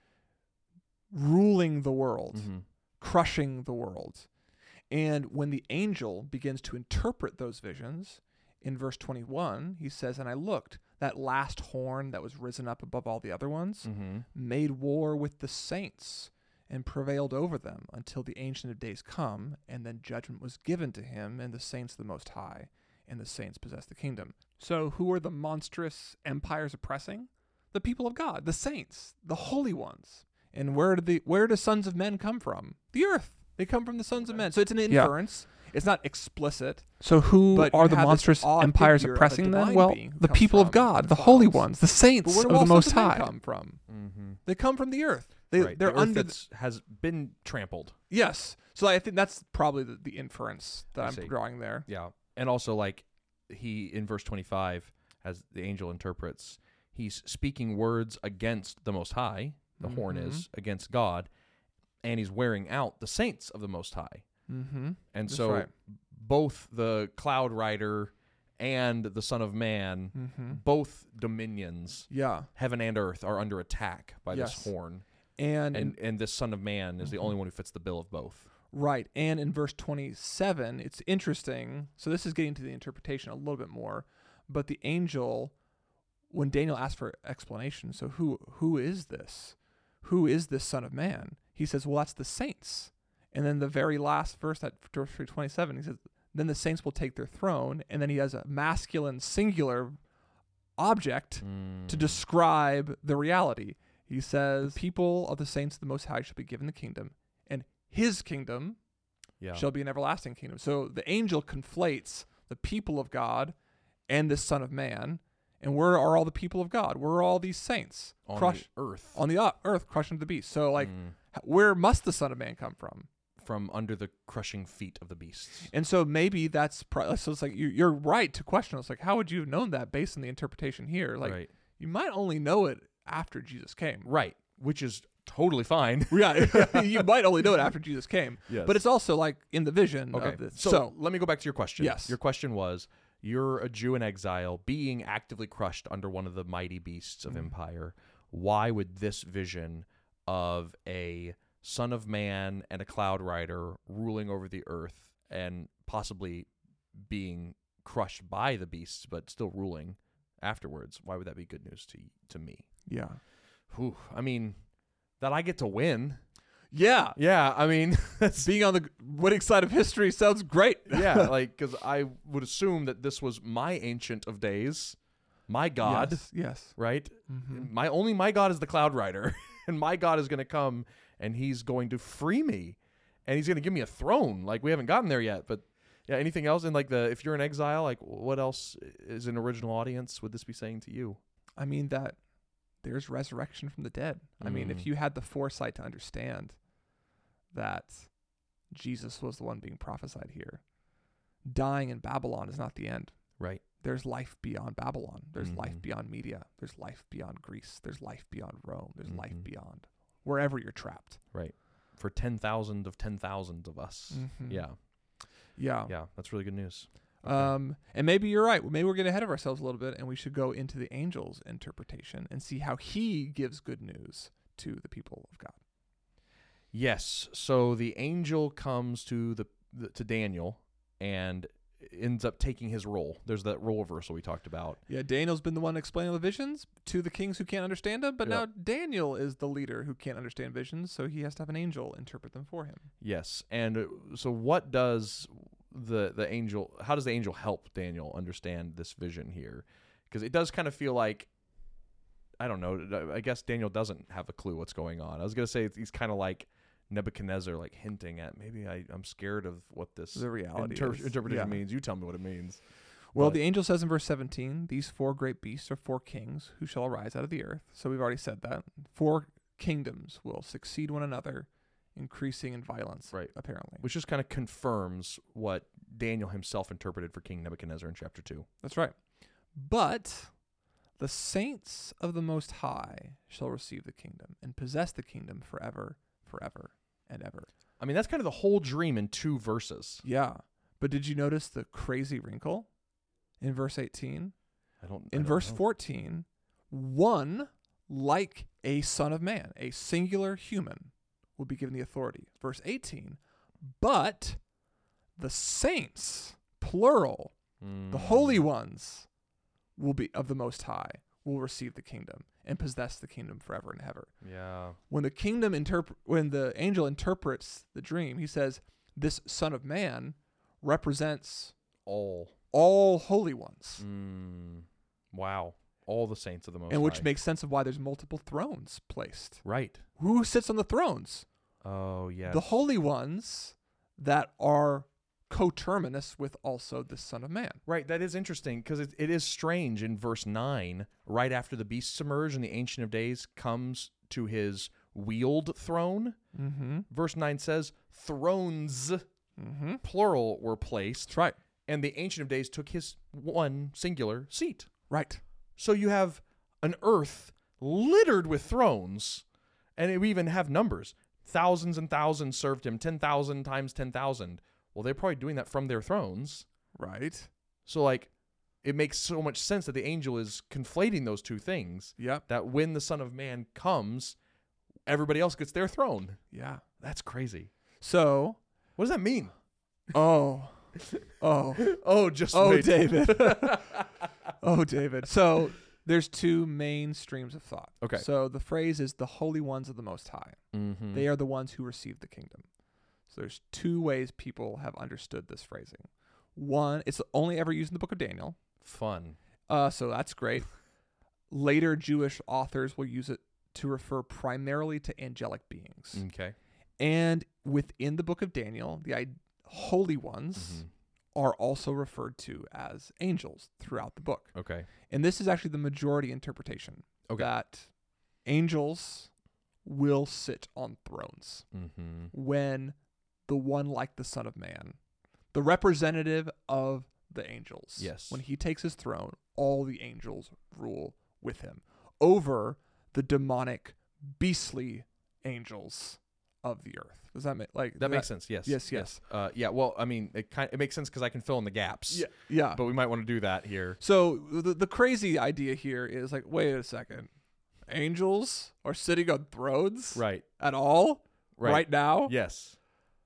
ruling the world, crushing the world. And when the angel begins to interpret those visions, in verse 21, he says, and I looked, that last horn that was risen up above all the other ones made war with the saints and prevailed over them until the Ancient of Days come, and then judgment was given to him and the saints of the Most High, and the saints possess the kingdom. So who are the monstrous empires oppressing? The people of God, the saints, the holy ones. And where do sons of men come from? The earth. They come from the sons of men. So it's an inference. Yeah. It's not explicit. So who are the monstrous empires oppressing them? Well, the people of God, the holy ones, the saints of the Most High. Come from? They come from the earth. They're the earth under has been trampled. Yes. So I think that's probably the inference that I'm drawing there. Yeah. And also, like, he, in verse 25, as the angel interprets, he's speaking words against the Most High, the horn is, against God, and he's wearing out the saints of the Most High. And that's so both the Cloud Rider and the Son of Man, both dominions, heaven and earth, are under attack by this horn. And this Son of Man is the only one who fits the bill of both. Right. And in verse 27, it's interesting. So this is getting to the interpretation a little bit more. But the angel, when Daniel asked for explanation, so who is this? Who is this Son of Man? He says, well, that's the saints. And then the very last verse, that verse 27, he says, then the saints will take their throne. And then he has a masculine singular object to describe the reality. He says, the people of the saints of the Most High shall be given the kingdom, and his kingdom shall be an everlasting kingdom. So the angel conflates the people of God and this Son of Man, And where are all the people of God? Where are all these saints? On Crushed the earth. on the earth, crushed under the beast. So, like, where must the Son of Man come from? From under the crushing feet of the beasts. And so maybe that's so it's like you're right to question. It's like, how would you have known that based on the interpretation here? Like, Right. you might only know it after Jesus came. Right. Which is totally fine. Yeah, you might only know it after Jesus came. Yes. But it's also like in the vision Okay. of this. So let me go back to your question. Yes. Your question was, you're a Jew in exile being actively crushed under one of the mighty beasts of empire. Why would this vision of a Son of Man and a cloud rider ruling over the earth and possibly being crushed by the beasts but still ruling afterwards, why would that be good news to me? Yeah. Whew, I mean, that I get to win. Yeah. Yeah, I mean, that's Being on the winning side of history sounds great. yeah, like, because I would assume that this was my Ancient of Days, my God, Yes. right? Mm-hmm. My God is the Cloud Rider, and my God is going to come, and he's going to free me, and he's going to give me a throne. Like, we haven't gotten there yet, but yeah. Anything else? And like, if you're in exile, like, what else is an original audience would this be saying to you? I mean, that there's resurrection from the dead. I mean, if you had the foresight to understand that Jesus was the one being prophesied here, dying in Babylon is not the end. Right. There's life beyond Babylon. There's Mhm. life beyond Media. There's life beyond Greece. There's life beyond Rome. There's life Mhm. beyond wherever you're trapped. Right. For 10,000 of 10,000 of us. Mhm. Yeah. Yeah. Yeah. That's really good news. Okay. And maybe you're right. Maybe we're getting ahead of ourselves a little bit, and we should go into the angel's interpretation and see how he gives good news to the people of God. Yes. So the angel comes to to Daniel and ends up taking his role. There's that role reversal we talked about. Yeah, Daniel's been the one explaining the visions to the kings who can't understand them, but Yep. now Daniel is the leader who can't understand visions, so he has to have an angel interpret them for him. Yes. And so what does the angel, how does the angel help Daniel understand this vision here? Because it does kind of feel like, I don't know, I guess Daniel doesn't have a clue what's going on. I was going to say he's kind of like Nebuchadnezzar, like hinting at, maybe I'm scared of what this The reality is. interpretation Yeah. means. You tell me what it means. Well, But- the angel says in verse 17, these 4 great beasts are 4 kings who shall arise out of the earth. So we've already said that. 4 kingdoms will succeed one another, increasing in violence, Right. apparently. Which just kind of confirms what Daniel himself interpreted for King Nebuchadnezzar in chapter 2. That's right. But the saints of the Most High shall receive the kingdom and possess the kingdom forever, and ever. I mean, that's kind of the whole dream in 2 verses. Yeah. But did you notice the crazy wrinkle in verse 18? In In verse 14, one like a son of man, a singular human, will be given the authority. Verse 18, but the saints, plural, the holy ones, will be of the Most High, will receive the kingdom and possess the kingdom forever and ever. Yeah. When the angel interprets the dream, he says, this Son of Man represents All. holy ones. Wow. All the saints of the Most And which High. makes sense of why there's multiple thrones placed. Right. Who sits on the thrones? Oh, yes. The holy ones that are coterminous with also the Son of Man. Right, that is interesting because it is strange in verse 9, right after the beasts emerge and the Ancient of Days comes to his wheeled throne. Mm-hmm. Verse 9 says, thrones, plural, were placed, That's right. and the Ancient of Days took his one singular seat. Right. So you have an earth littered with thrones, and we even have numbers. Thousands and thousands served him, 10,000 times 10,000. Well, they're probably doing that from their thrones. Right. So, like, it makes so much sense that the angel is conflating those two things. Yep. That when the Son of Man comes, everybody else gets their throne. Yeah. That's crazy. So, What does that mean? oh, Just oh, wait. David. Oh, David. So there's 2 main streams of thought. Okay. So the phrase is the holy ones of the Most High. Mm-hmm. They are the ones who receive the kingdom. So there's 2 ways people have understood this phrasing. One, it's only ever used in the book of Daniel. Fun. So that's great. Later Jewish authors will use it to refer primarily to angelic beings. Okay. And within the book of Daniel, the holy ones are also referred to as angels throughout the book. Okay. And this is actually the majority interpretation, Okay. that angels will sit on thrones Mm-hmm. when the one like the Son of Man, the representative of the angels, Yes. when he takes his throne, all the angels rule with him over the demonic, beastly angels of the earth. Does that make That makes sense. Yes. Yes. Yeah. Well, I mean, it makes sense because I can fill in the gaps. Yeah. But we might want to do that here. So the crazy idea here is like, wait a second, angels are sitting on thrones Right. at all right now? Yes.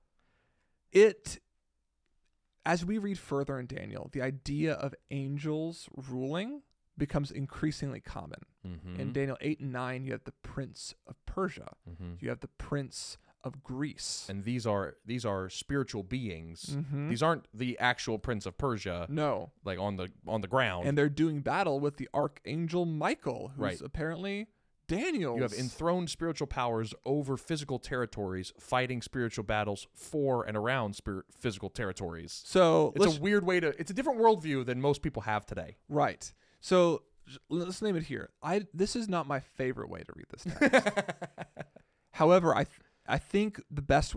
As we read further in Daniel, the idea of angels ruling becomes increasingly common. Mm-hmm. In Daniel 8 and 9, you have the prince of Persia. Mm-hmm. You have the prince of Greece. And these are spiritual beings. Mhm. These aren't the actual Prince of Persia, No. like on the ground. And they're doing battle with the archangel Michael, who's Right. apparently Daniel's. You have enthroned spiritual powers over physical territories, fighting spiritual battles for and around physical territories. So It's a weird way it's a different worldview than most people have today. right. So let's name it here. This is not my favorite way to read this text. However, I think the best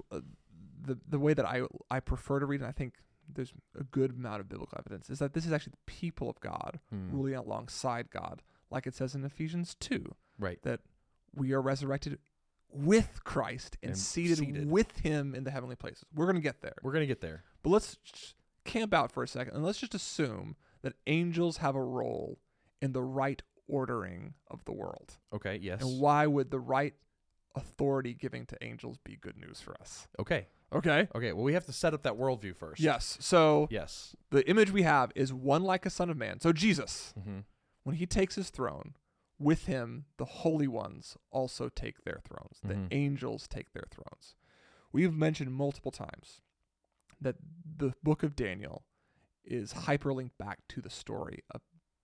the way that I prefer to read, and I think there's a good amount of biblical evidence, is that this is actually the people of God ruling alongside God, like it says in Ephesians 2, Right. that we are resurrected with Christ and seated with him in the heavenly places. We're going to get there. We're going to get there. But let's camp out for a second, and let's just assume that angels have a role in the right ordering of the world. Okay, yes. And why would the right authority giving to angels be good news for us? Okay. Okay. Okay, well, we have to set up that worldview first. Yes. So Yes. the image we have is one like a Son of Man. So Jesus, Mm-hmm. when he takes his throne, with him the holy ones also take their thrones. The Mhm. angels take their thrones. We've mentioned multiple times that the book of Daniel is hyperlinked back to the story of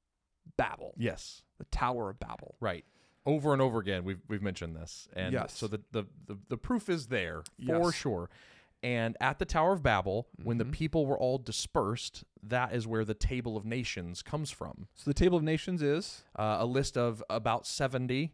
Babel, Yes. the Tower of Babel. Right. Over and over again, we've mentioned this, and Yes. so the proof is there for Yes. sure. And at the Tower of Babel, when the Mhm. people were all dispersed, that is where the Table of Nations comes from. So the Table of Nations is A list of about 70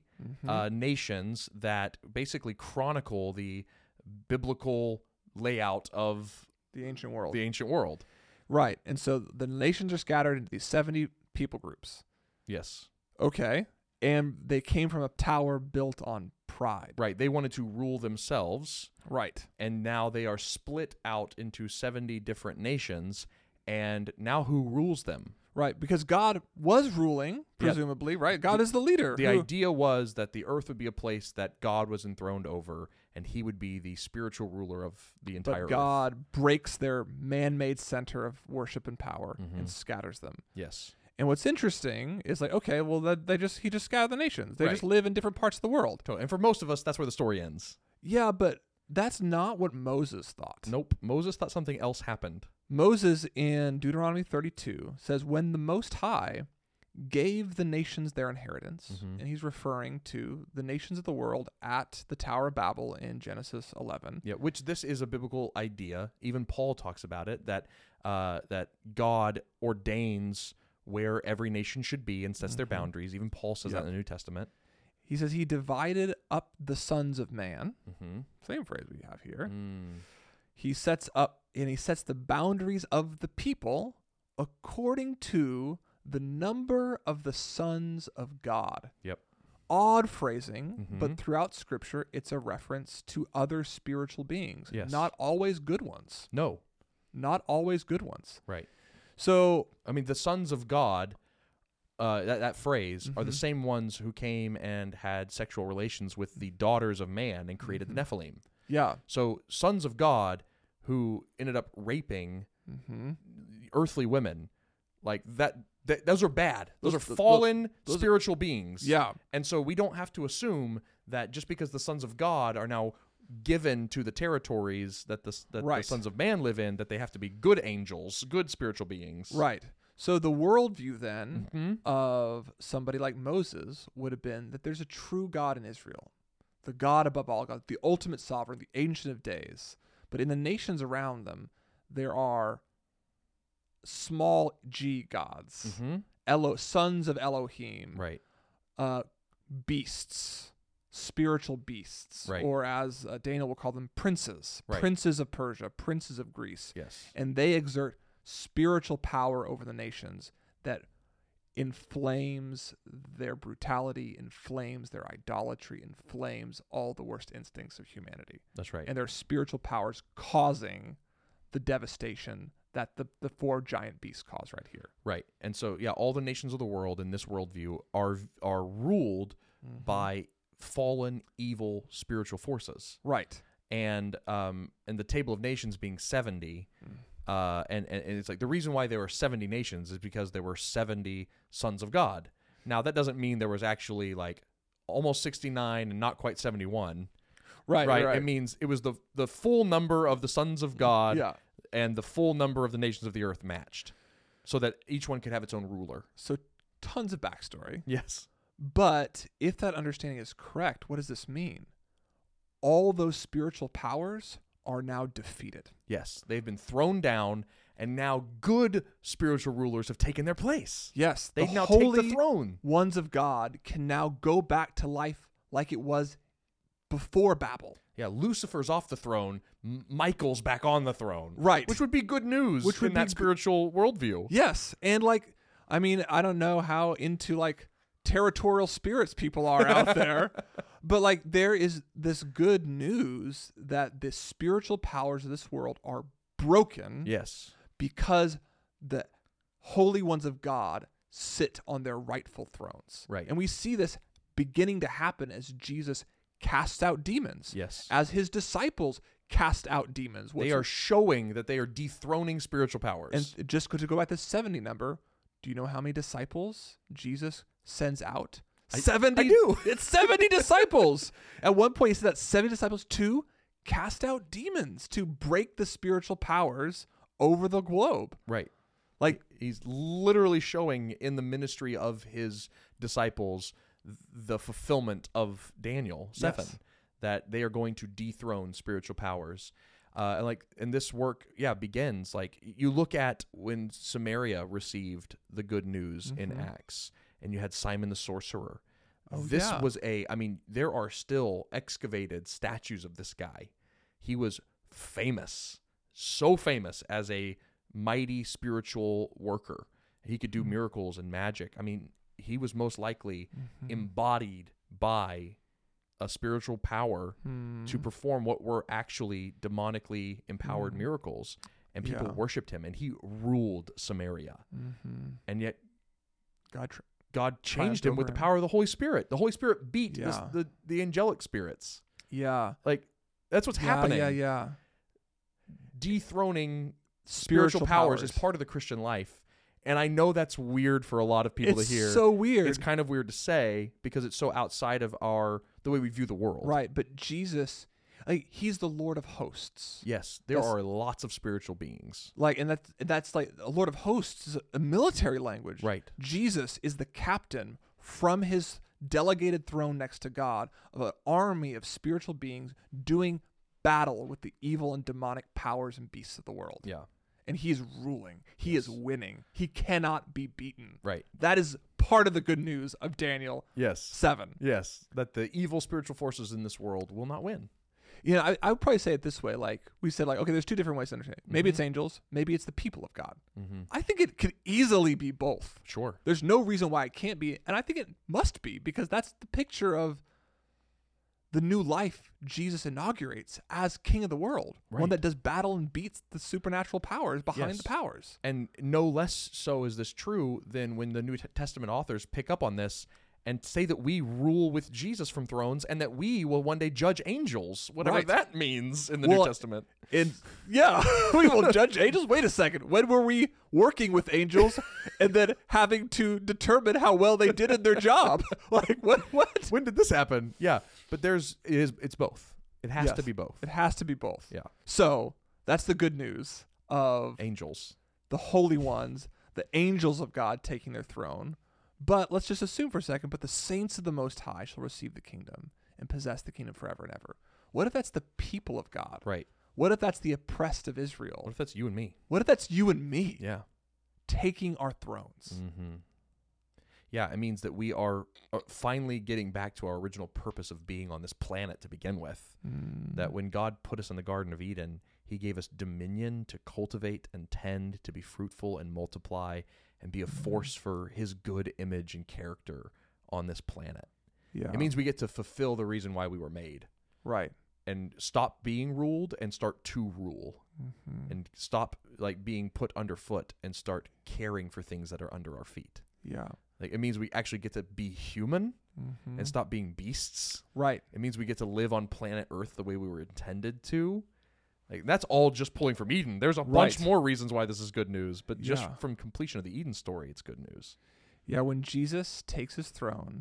nations that basically chronicle the biblical layout of the ancient world. the ancient world. Right. And so the nations are scattered into these 70 people groups. Yes. Okay. And they came from a tower built on pride. Right. They wanted to rule themselves, Right. and now they are split out into 70 different nations, and now who rules them? Right. Because God was ruling, presumably, right? God is the leader. The idea was that the earth would be a place that God was enthroned over, and he would be the spiritual ruler of the entire But God breaks their man-made center of worship and power Mhm. and scatters them. earth. Yes. And what's interesting is like, okay, well, he just scattered the nations. They Right. just live in different parts of the world. And for most of us, that's where the story ends. Yeah, but that's not what Moses thought. Nope. Moses thought something else happened. Moses in Deuteronomy 32 says, when the Most High gave the nations their inheritance, Mhm. and he's referring to the nations of the world at the Tower of Babel in Genesis 11. Yeah, which this is a biblical idea. Even Paul talks about it, that that God ordains where every nation should be and sets their Mhm. boundaries. Even Paul says that Yep. in the New Testament. He says he divided up the sons of man. Mm-hmm. Same phrase we have here. Mm. He sets the boundaries of the people according to the number of the sons of God. Yep. Odd phrasing, Mhm. but throughout Scripture, it's a reference to other spiritual beings. Yes. Not always good ones. No. Not always good ones. Right. So, I mean, the sons of God, that phrase, are the Mhm. same ones who came and had sexual relations with the daughters of man and created the Nephilim. yeah. So sons of God who ended up raping Mm-hmm. earthly women, like that those are bad. Those are Those- fallen those are- spiritual beings. Yeah. And so we don't have to assume that just because the sons of God are now given to the territories that the Right. sons of man live in, that they have to be good angels, good spiritual beings. Right. So the worldview then Mhm. of somebody like Moses would have been that there's a true God in Israel, the God above all gods, the ultimate sovereign, the ancient of days. But in the nations around them, there are small g gods, sons of Elohim, Right. Beasts, spiritual beasts, Right. or as Daniel will call them, princes, Right. princes of Persia, princes of Greece. Yes. And they exert spiritual power over the nations that inflames their brutality, inflames their idolatry, inflames all the worst instincts of humanity. That's right. And their spiritual powers causing the devastation that the four giant beasts cause right here. Right. And so, yeah, all the nations of the world in this worldview are ruled by fallen, evil spiritual forces. Right. And the table of nations being 70, and it's like the reason why there were 70 nations is because there were 70 sons of God. Now, that doesn't mean there was actually like almost 69 and not quite 71. Right. It means it was the full number of the sons of God and the full number of the nations of the earth matched, so that each one could have its own ruler. So tons of backstory. Yes. But if that understanding is correct, what does this mean? All those spiritual powers are now defeated. Yes. They've been thrown down, and now good spiritual rulers have taken their place. Yes, They the now take holy the throne. ones of God can now go back to life like it was before Babel. Yeah, Lucifer's off the throne. Michael's back on the throne. Right. Which would be good news Which would in that be spiritual worldview. Yes, and like, I mean, I don't know how into like territorial spirits people are out there, but like there is this good news that the spiritual powers of this world are broken. Yes. Because the holy ones of God sit on their rightful thrones. Right. And we see this beginning to happen as Jesus casts out demons. Yes. As his disciples cast out demons. They are showing that they are dethroning spiritual powers. And just to go back to the 70 number, do you know how many disciples Jesus sends out? 70. I do. It's 70 disciples. At one point, he said that 70 disciples to cast out demons, to break the spiritual powers over the globe. Right. Like, he's literally showing in the ministry of his disciples the fulfillment of Daniel 7, Yes. that they are going to dethrone spiritual powers. And this work, begins. Like, you look at when Samaria received the good news in Acts, and you had Simon the sorcerer. There are still excavated statues of this guy. He was famous, so famous as a mighty spiritual worker. He could do miracles and magic. I mean, he was most likely embodied by a spiritual power to perform what were actually demonically empowered miracles, and people worshipped him, and he ruled Samaria. And yet God changed him with the power of the Holy Spirit. The Holy Spirit beat the angelic spirits. Yeah. Like, that's what's happening. Yeah. Dethroning spiritual powers is part of the Christian life. And I know that's weird for a lot of people to hear. It's so weird. It's kind of weird to say because it's so outside of the way we view the world. Right, but Jesus, like, he's the Lord of hosts. Yes, there are lots of spiritual beings. Like, and that's like a Lord of hosts is a military language. Right. Jesus is the captain from his delegated throne next to God of an army of spiritual beings doing battle with the evil and demonic powers and beasts of the world. Yeah. And he is ruling. He is winning. He cannot be beaten. Right. That is part of the good news of Daniel 7. Yes. That the evil spiritual forces in this world will not win. You know, I would probably say it this way. Like, we said, like, okay, there's two different ways to understand it. Maybe it's angels. Maybe it's the people of God. I think it could easily be both. Sure. There's no reason why it can't be. And I think it must be, because that's the picture of the new life Jesus inaugurates as king of the world. Right. One that does battle and beats the supernatural powers behind Yes. the powers. And no less so is this true than when the New Testament authors pick up on this and say that we rule with Jesus from thrones and that we will one day judge angels, whatever Right. that means in the New Testament. We will judge angels. Wait a second. When were we working with angels and then having to determine how well they did in their job? Like, what? When did this happen? Yeah, but it's both. It has to be both. It has to be both. Yeah. So that's the good news of Angels. the holy ones, the angels of God taking their throne. But let's just assume for a second, but the saints of the Most High shall receive the kingdom and possess the kingdom forever and ever. What if that's the people of God? Right. What if that's the oppressed of Israel? What if that's you and me? What if that's you and me? Yeah. taking our thrones. Mm-hmm. Yeah, it means that we are finally getting back to our original purpose of being on this planet to begin with. That when God put us in the Garden of Eden, he gave us dominion to cultivate and tend, to be fruitful and multiply, and be a force for his good image and character on this planet. Yeah. It means we get to fulfill the reason why we were made. Right. And stop being ruled and start to rule. Mm-hmm. And stop like being put underfoot and start caring for things that are under our feet. Yeah. Like it means we actually get to be human Mm-hmm. and stop being beasts. Right. It means we get to live on planet Earth the way we were intended to. Like that's all just pulling from Eden. There's a bunch more reasons why this is good news, but just from completion of the Eden story, it's good news. Yeah, when Jesus takes his throne,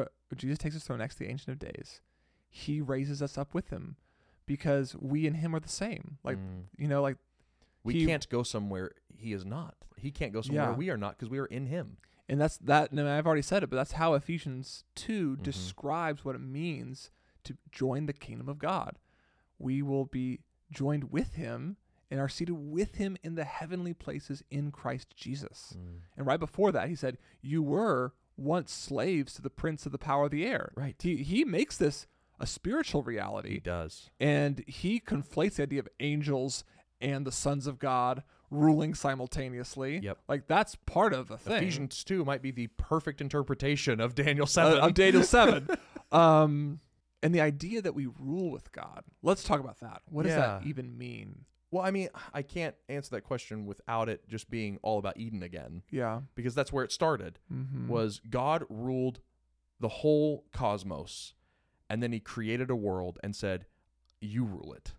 next to the Ancient of Days, he raises us up with him because we and him are the same. Like, like we can't go somewhere he is not. He can't go somewhere we are not because we are in him. And that's that. And I've already said it, but that's how Ephesians 2 describes what it means to join the kingdom of God. We will be joined with him and are seated with him in the heavenly places in Christ Jesus. And right before that, he said, you were once slaves to the prince of the power of the air. Right. He makes this a spiritual reality. He does. And he conflates the idea of angels and the sons of God ruling simultaneously. Yep. Like that's part of the thing. Ephesians 2 might be the perfect interpretation of Daniel 7. Of Daniel 7. And the idea that we rule with God. Let's talk about that. What does that even mean? Well, I mean, I can't answer that question without it just being all about Eden again. Yeah. Because that's where it started. Was God ruled the whole cosmos, and then he created a world and said, you rule it.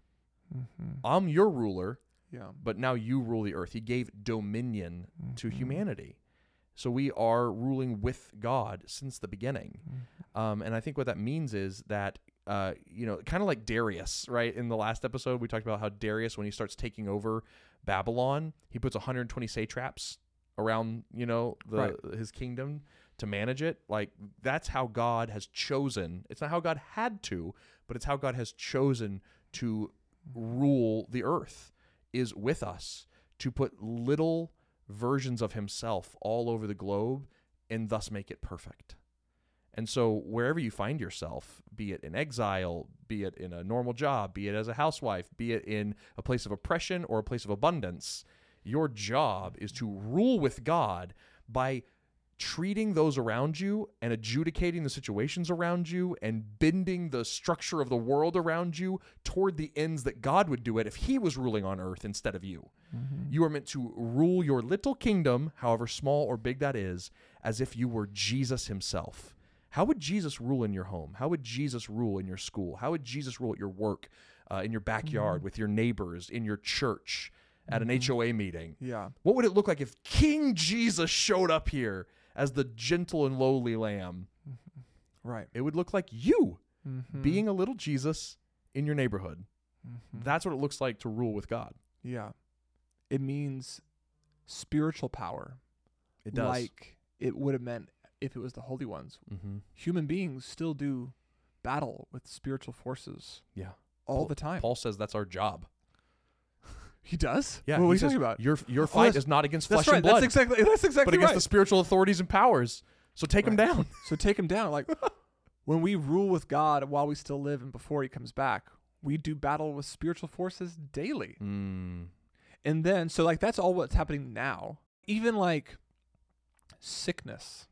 I'm your ruler. Yeah. But now you rule the earth. He gave dominion to humanity. So we are ruling with God since the beginning. And I think what that means is that, kind of like Darius, right? In the last episode, we talked about how Darius, when he starts taking over Babylon, he puts 120 satraps around, his kingdom to manage it. Like that's how God has chosen. It's not how God had to, but it's how God has chosen to rule the earth. Is with us to put little versions of himself all over the globe and thus make it perfect. And so wherever you find yourself, be it in exile, be it in a normal job, be it as a housewife, be it in a place of oppression or a place of abundance, your job is to rule with God by treating those around you and adjudicating the situations around you and bending the structure of the world around you toward the ends that God would do it if he was ruling on earth instead of you. You are meant to rule your little kingdom, however small or big that is, as if you were Jesus himself. How would Jesus rule in your home? How would Jesus rule in your school? How would Jesus rule at your work, in your backyard, with your neighbors, in your church, at an HOA meeting? Yeah. What would it look like if King Jesus showed up here as the gentle and lowly lamb? Right. It would look like you being a little Jesus in your neighborhood. That's what it looks like to rule with God. Yeah. It means spiritual power. It does. Like it would have meant if it was the holy ones. Human beings still do battle with spiritual forces. Yeah. All the time. Paul says that's our job. He does? Yeah. What are you says, talking about? Your fight is not against flesh and blood. That's exactly but against right. the spiritual authorities and powers. So take them down. So take him down. Like when we rule with God while we still live and before he comes back, we do battle with spiritual forces daily. And then, so like that's all what's happening now. Even like sickness.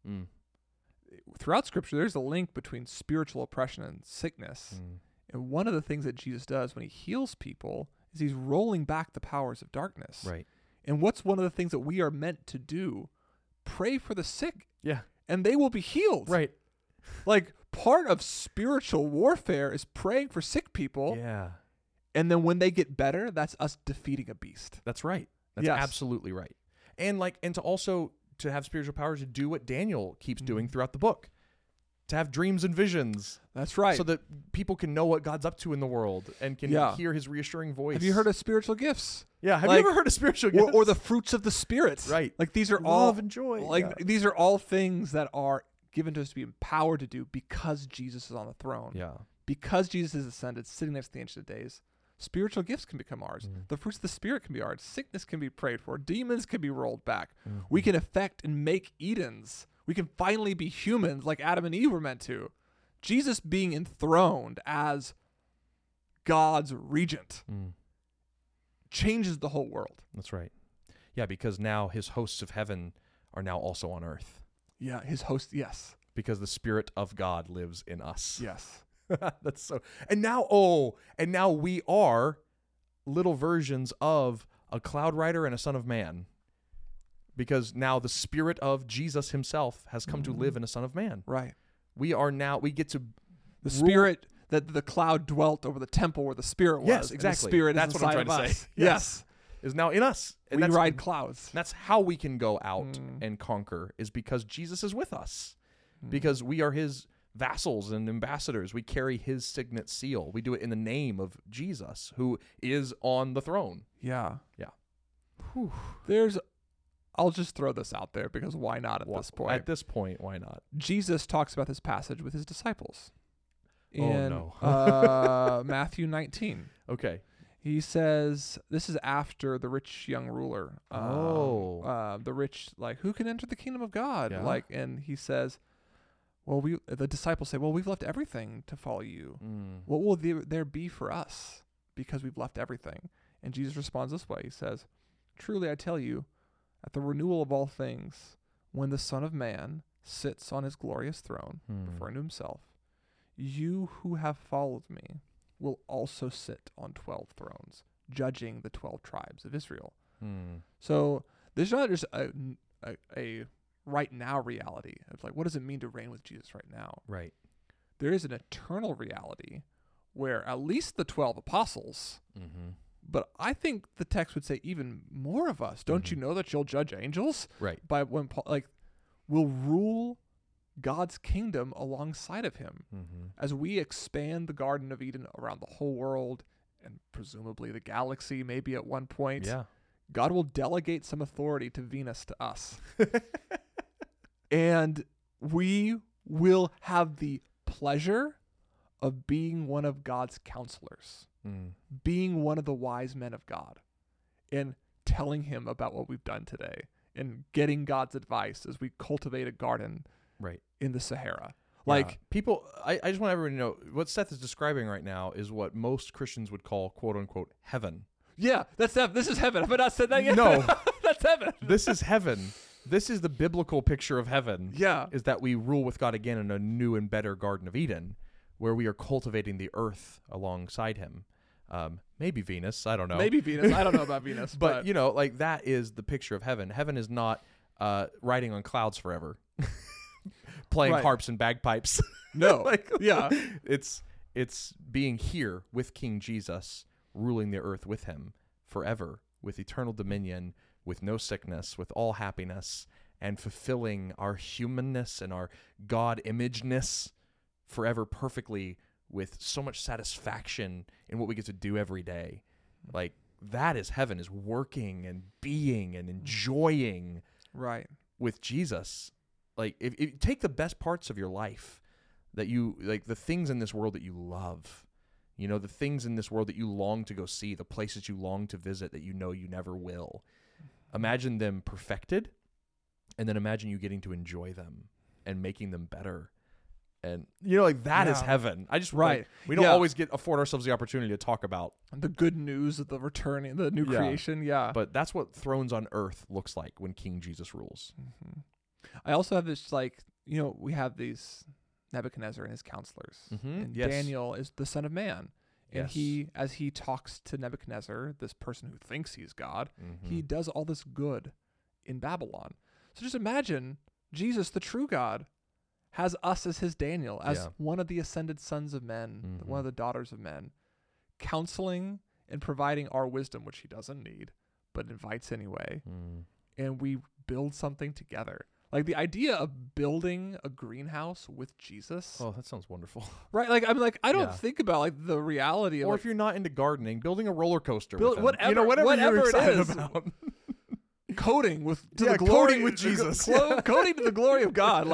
Throughout Scripture, there's a link between spiritual oppression and sickness. And one of the things that Jesus does when he heals people is he's rolling back the powers of darkness. Right. And what's one of the things that we are meant to do? Pray for the sick. Yeah. And they will be healed. Right. Like part of spiritual warfare is praying for sick people. Yeah. And then when they get better, that's us defeating a beast. That's right. That's absolutely right. And to have spiritual power to do what Daniel keeps doing throughout the book. To have dreams and visions. That's right. So that people can know what God's up to in the world and can hear his reassuring voice. Have you heard of spiritual gifts? Yeah. Have you ever heard of spiritual gifts? Or the fruits of the Spirit. Right. Like these are love and joy. Like these are all things that are given to us to be empowered to do because Jesus is on the throne. Yeah. Because Jesus is ascended, sitting next to the Ancient of Days. Spiritual gifts can become ours. The fruits of the Spirit can be ours. Sickness can be prayed for. Demons can be rolled back. We can affect and make Edens. We can finally be humans like Adam and Eve were meant to. Jesus being enthroned as God's regent changes the whole world. That's right. Yeah, because now his hosts of heaven are now also on earth. Yeah, his host, yes. Because the Spirit of God lives in us. Yes. That's so. And now we are little versions of a cloud rider and a son of man. Because now the Spirit of Jesus himself has come to live in a son of man. Right. We get to the Spirit that the cloud dwelt over the temple where the Spirit was. Yes, exactly. And the Spirit That's is what I'm inside trying of to us. say. Yes. Is now in us. And we ride clouds. That's how we can go out and conquer, is because Jesus is with us. Because we are his vassals and ambassadors. We carry his signet seal. We do it in the name of Jesus, who is on the throne. Yeah. Yeah. Whew. I'll just throw this out there because why not at this point? At this point, why not? Jesus talks about this passage with his disciples in Matthew 19. Okay. He says, this is after the rich young ruler. The rich, who can enter the kingdom of God? Yeah. And he says, the disciples say, we've left everything to follow you. What will there be for us because we've left everything? And Jesus responds this way. He says, truly I tell you, at the renewal of all things, when the Son of Man sits on his glorious throne, referring to himself, you who have followed me will also sit on 12 thrones, judging the 12 tribes of Israel. So there's not just a right now reality. It's what does it mean to reign with Jesus right now? Right. There is an eternal reality where at least the 12 apostles, but I think the text would say even more of us. Don't you know that you'll judge angels? Right. By when Paul, will rule God's kingdom alongside of him as we expand the Garden of Eden around the whole world and presumably the galaxy maybe at one point. Yeah. God will delegate some authority to Venus to us. And we will have the pleasure of being one of God's counselors, being one of the wise men of God, and telling him about what we've done today and getting God's advice as we cultivate a garden in the Sahara. People, I just want everyone to know what Seth is describing right now is what most Christians would call quote unquote heaven. Yeah, that's heaven. This is heaven. Have I not said that yet? No. That's heaven. This is heaven. This is the biblical picture of heaven. Yeah. Is that we rule with God again in a new and better Garden of Eden, where we are cultivating the earth alongside him. Maybe Venus. I don't know. Maybe Venus. I don't know about Venus. But, that is the picture of heaven. Heaven is not riding on clouds forever, playing harps and bagpipes. No. It's being here with King Jesus, ruling the earth with him forever, with eternal dominion, with no sickness, with all happiness, and fulfilling our humanness and our God-imageness forever perfectly with so much satisfaction in what we get to do every day. That is heaven, is working and being and enjoying with Jesus. If you take the best parts of your life that you, the things in this world that you love, the things in this world that you long to go see, the places you long to visit that you know you never will. Imagine them perfected, and then imagine you getting to enjoy them and making them better. And that is heaven. I just we don't always afford ourselves the opportunity to talk about the good news of the returning, the new creation. Yeah, but that's what thrones on earth looks like when King Jesus rules. I also have this we have these Nebuchadnezzar and his counselors, and Daniel is the Son of Man, and he, as he talks to Nebuchadnezzar, this person who thinks he's God, he does all this good in Babylon. So just imagine Jesus, the true God, has us as his Daniel, as one of the ascended sons of men, one of the daughters of men, counseling and providing our wisdom, which he doesn't need, but invites anyway. And we build something together. The idea of building a greenhouse with Jesus. Oh, that sounds wonderful. Right? I don't think about the reality of if you're not into gardening, building a roller coaster. Whatever you're excited it is. About. Coding with Jesus. Coding to the glory of God.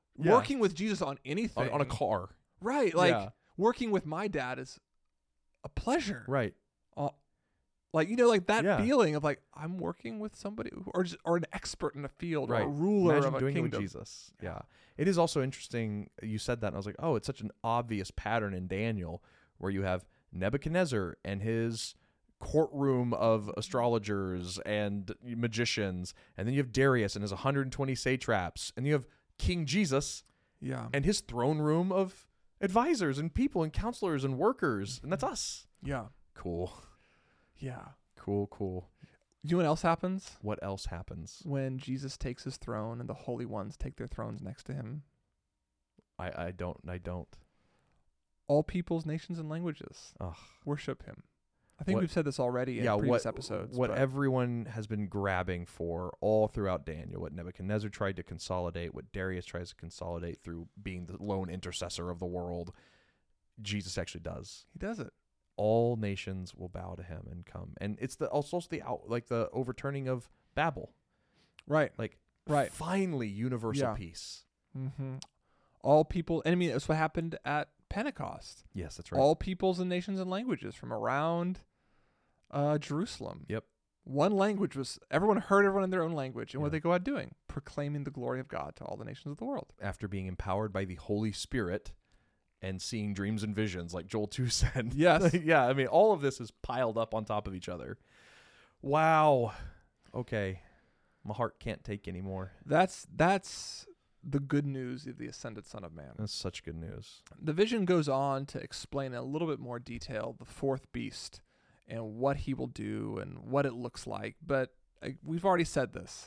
Working with Jesus on anything. On a car. Right. Working with my dad is a pleasure. Right. Like, you know, like that Yeah. feeling of like, I'm working with somebody or an expert in a field or a ruler Imagine of a doing kingdom. it with Jesus. Yeah. It is also interesting. You said that, and I was like, oh, it's such an obvious pattern in Daniel where you have Nebuchadnezzar and his courtroom of astrologers and magicians, and then you have Darius and his 120 satraps, and you have King Jesus Yeah. and his throne room of advisors and people and counselors and workers, and that's us. Yeah. Cool. Yeah. Cool. You know what else happens? What else happens? When Jesus takes his throne and the holy ones take their thrones next to him. I don't. All peoples, nations, and languages Ugh. worship him. I think What- we've said this already in previous episodes. What but everyone has been grabbing for all throughout Daniel, what Nebuchadnezzar tried to consolidate, what Darius tries to consolidate through being the lone intercessor of the world, Jesus actually does. he does it. All nations will bow to him and come, and it's the the overturning of Babel, Right. like Right. finally universal Yeah. peace. Mm-hmm. All people, and I mean, that's what happened at Pentecost. Yes, that's right. All peoples and nations and languages from around Jerusalem. Yep. One language was, everyone heard everyone in their own language. And what Yeah. they go out doing? Proclaiming the glory of God to all the nations of the world. After being empowered by the Holy Spirit and seeing dreams and visions, like Joel 2 said. Yes. Yeah, I mean, all of this is piled up on top of each other. Wow. Okay. My heart can't take anymore. That's the good news of the ascended Son of Man. That's such good news. The vision goes on to explain in a little bit more detail the fourth beast and what he will do and what it looks like. But we've already said this.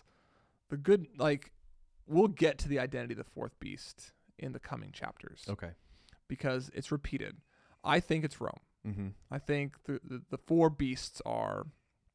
We'll get to the identity of the fourth beast in the coming chapters. Okay. Because it's repeated. I think it's Rome. Mm-hmm. I think the four beasts are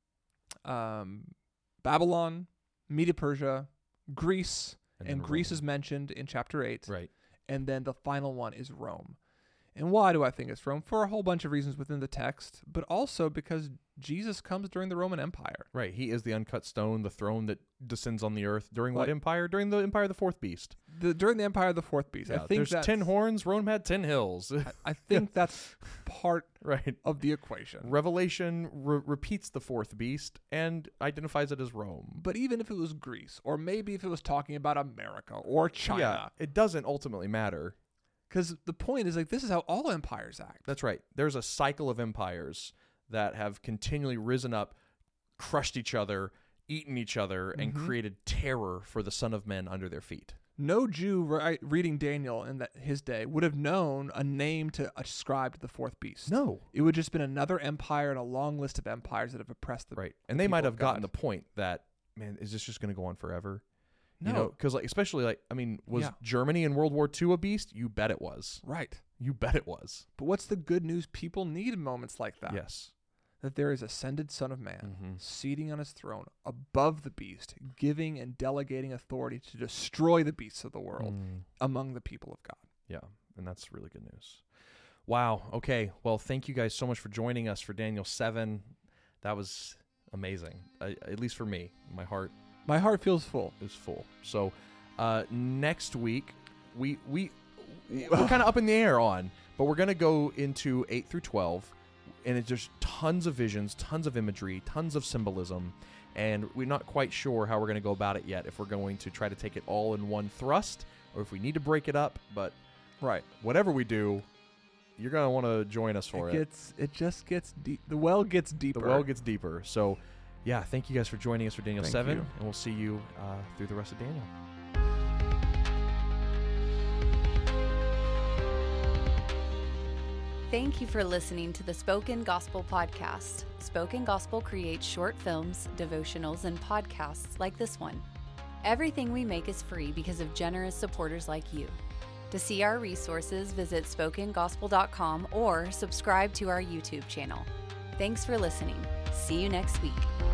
Babylon, Medo-Persia, Greece, and then Greece Rome. is mentioned in chapter 8. Right. And then the final one is Rome. And why do I think it's Rome? For a whole bunch of reasons within the text, but also because Jesus comes during the Roman Empire. Right. He is the uncut stone, the throne that descends on the earth. During what Like- empire? During the empire of the fourth beast. During the Empire of the Fourth Beast. Yeah, I think there's that's, 10 horns. Rome had 10 hills. I think that's part Right. of the equation. Revelation repeats the fourth beast and identifies it as Rome. But even if it was Greece, or maybe if it was talking about America or Yeah, China, it doesn't ultimately matter. because the point is, like, this is how all empires act. That's right. There's a cycle of empires that have continually risen up, crushed each other, eaten each other, and created terror for the Son of Man under their feet. No Jew reading Daniel in his day would have known a name to ascribe to the fourth beast. No. It would just been another empire and a long list of empires that have oppressed the Right. And they might people have of gotten God. the point that, man, is this just going to go on forever? No. You know, because especially was Yeah. Germany in World War II a beast? You bet it was. Right. You bet it was. But what's the good news? People need moments like that. Yes. That there is ascended Son of Man Mm-hmm. seating on his throne above the beast, giving and delegating authority to destroy the beasts of the world among the people of God. Yeah, and that's really good news. Wow. Okay. Well, thank you guys so much for joining us for Daniel 7. That was amazing. At least for me. My heart My heart feels full. is full. So next week, we're kind of up in the air on, but we're going to go into 8 through 12. And it's just tons of visions, tons of imagery, tons of symbolism. And we're not quite sure how we're going to go about it yet, if we're going to try to take it all in one thrust or if we need to break it up. But Right. whatever we do, you're going to want to join us for it. It just gets deep. The well gets deeper. The well gets deeper. So, yeah, thank you guys for joining us for Daniel Thank 7. you. And we'll see you through the rest of Daniel. Thank you for listening to the Spoken Gospel Podcast. Spoken Gospel creates short films, devotionals, and podcasts like this one. Everything we make is free because of generous supporters like you. To see our resources, visit spokengospel.com or subscribe to our YouTube channel. Thanks for listening. See you next week.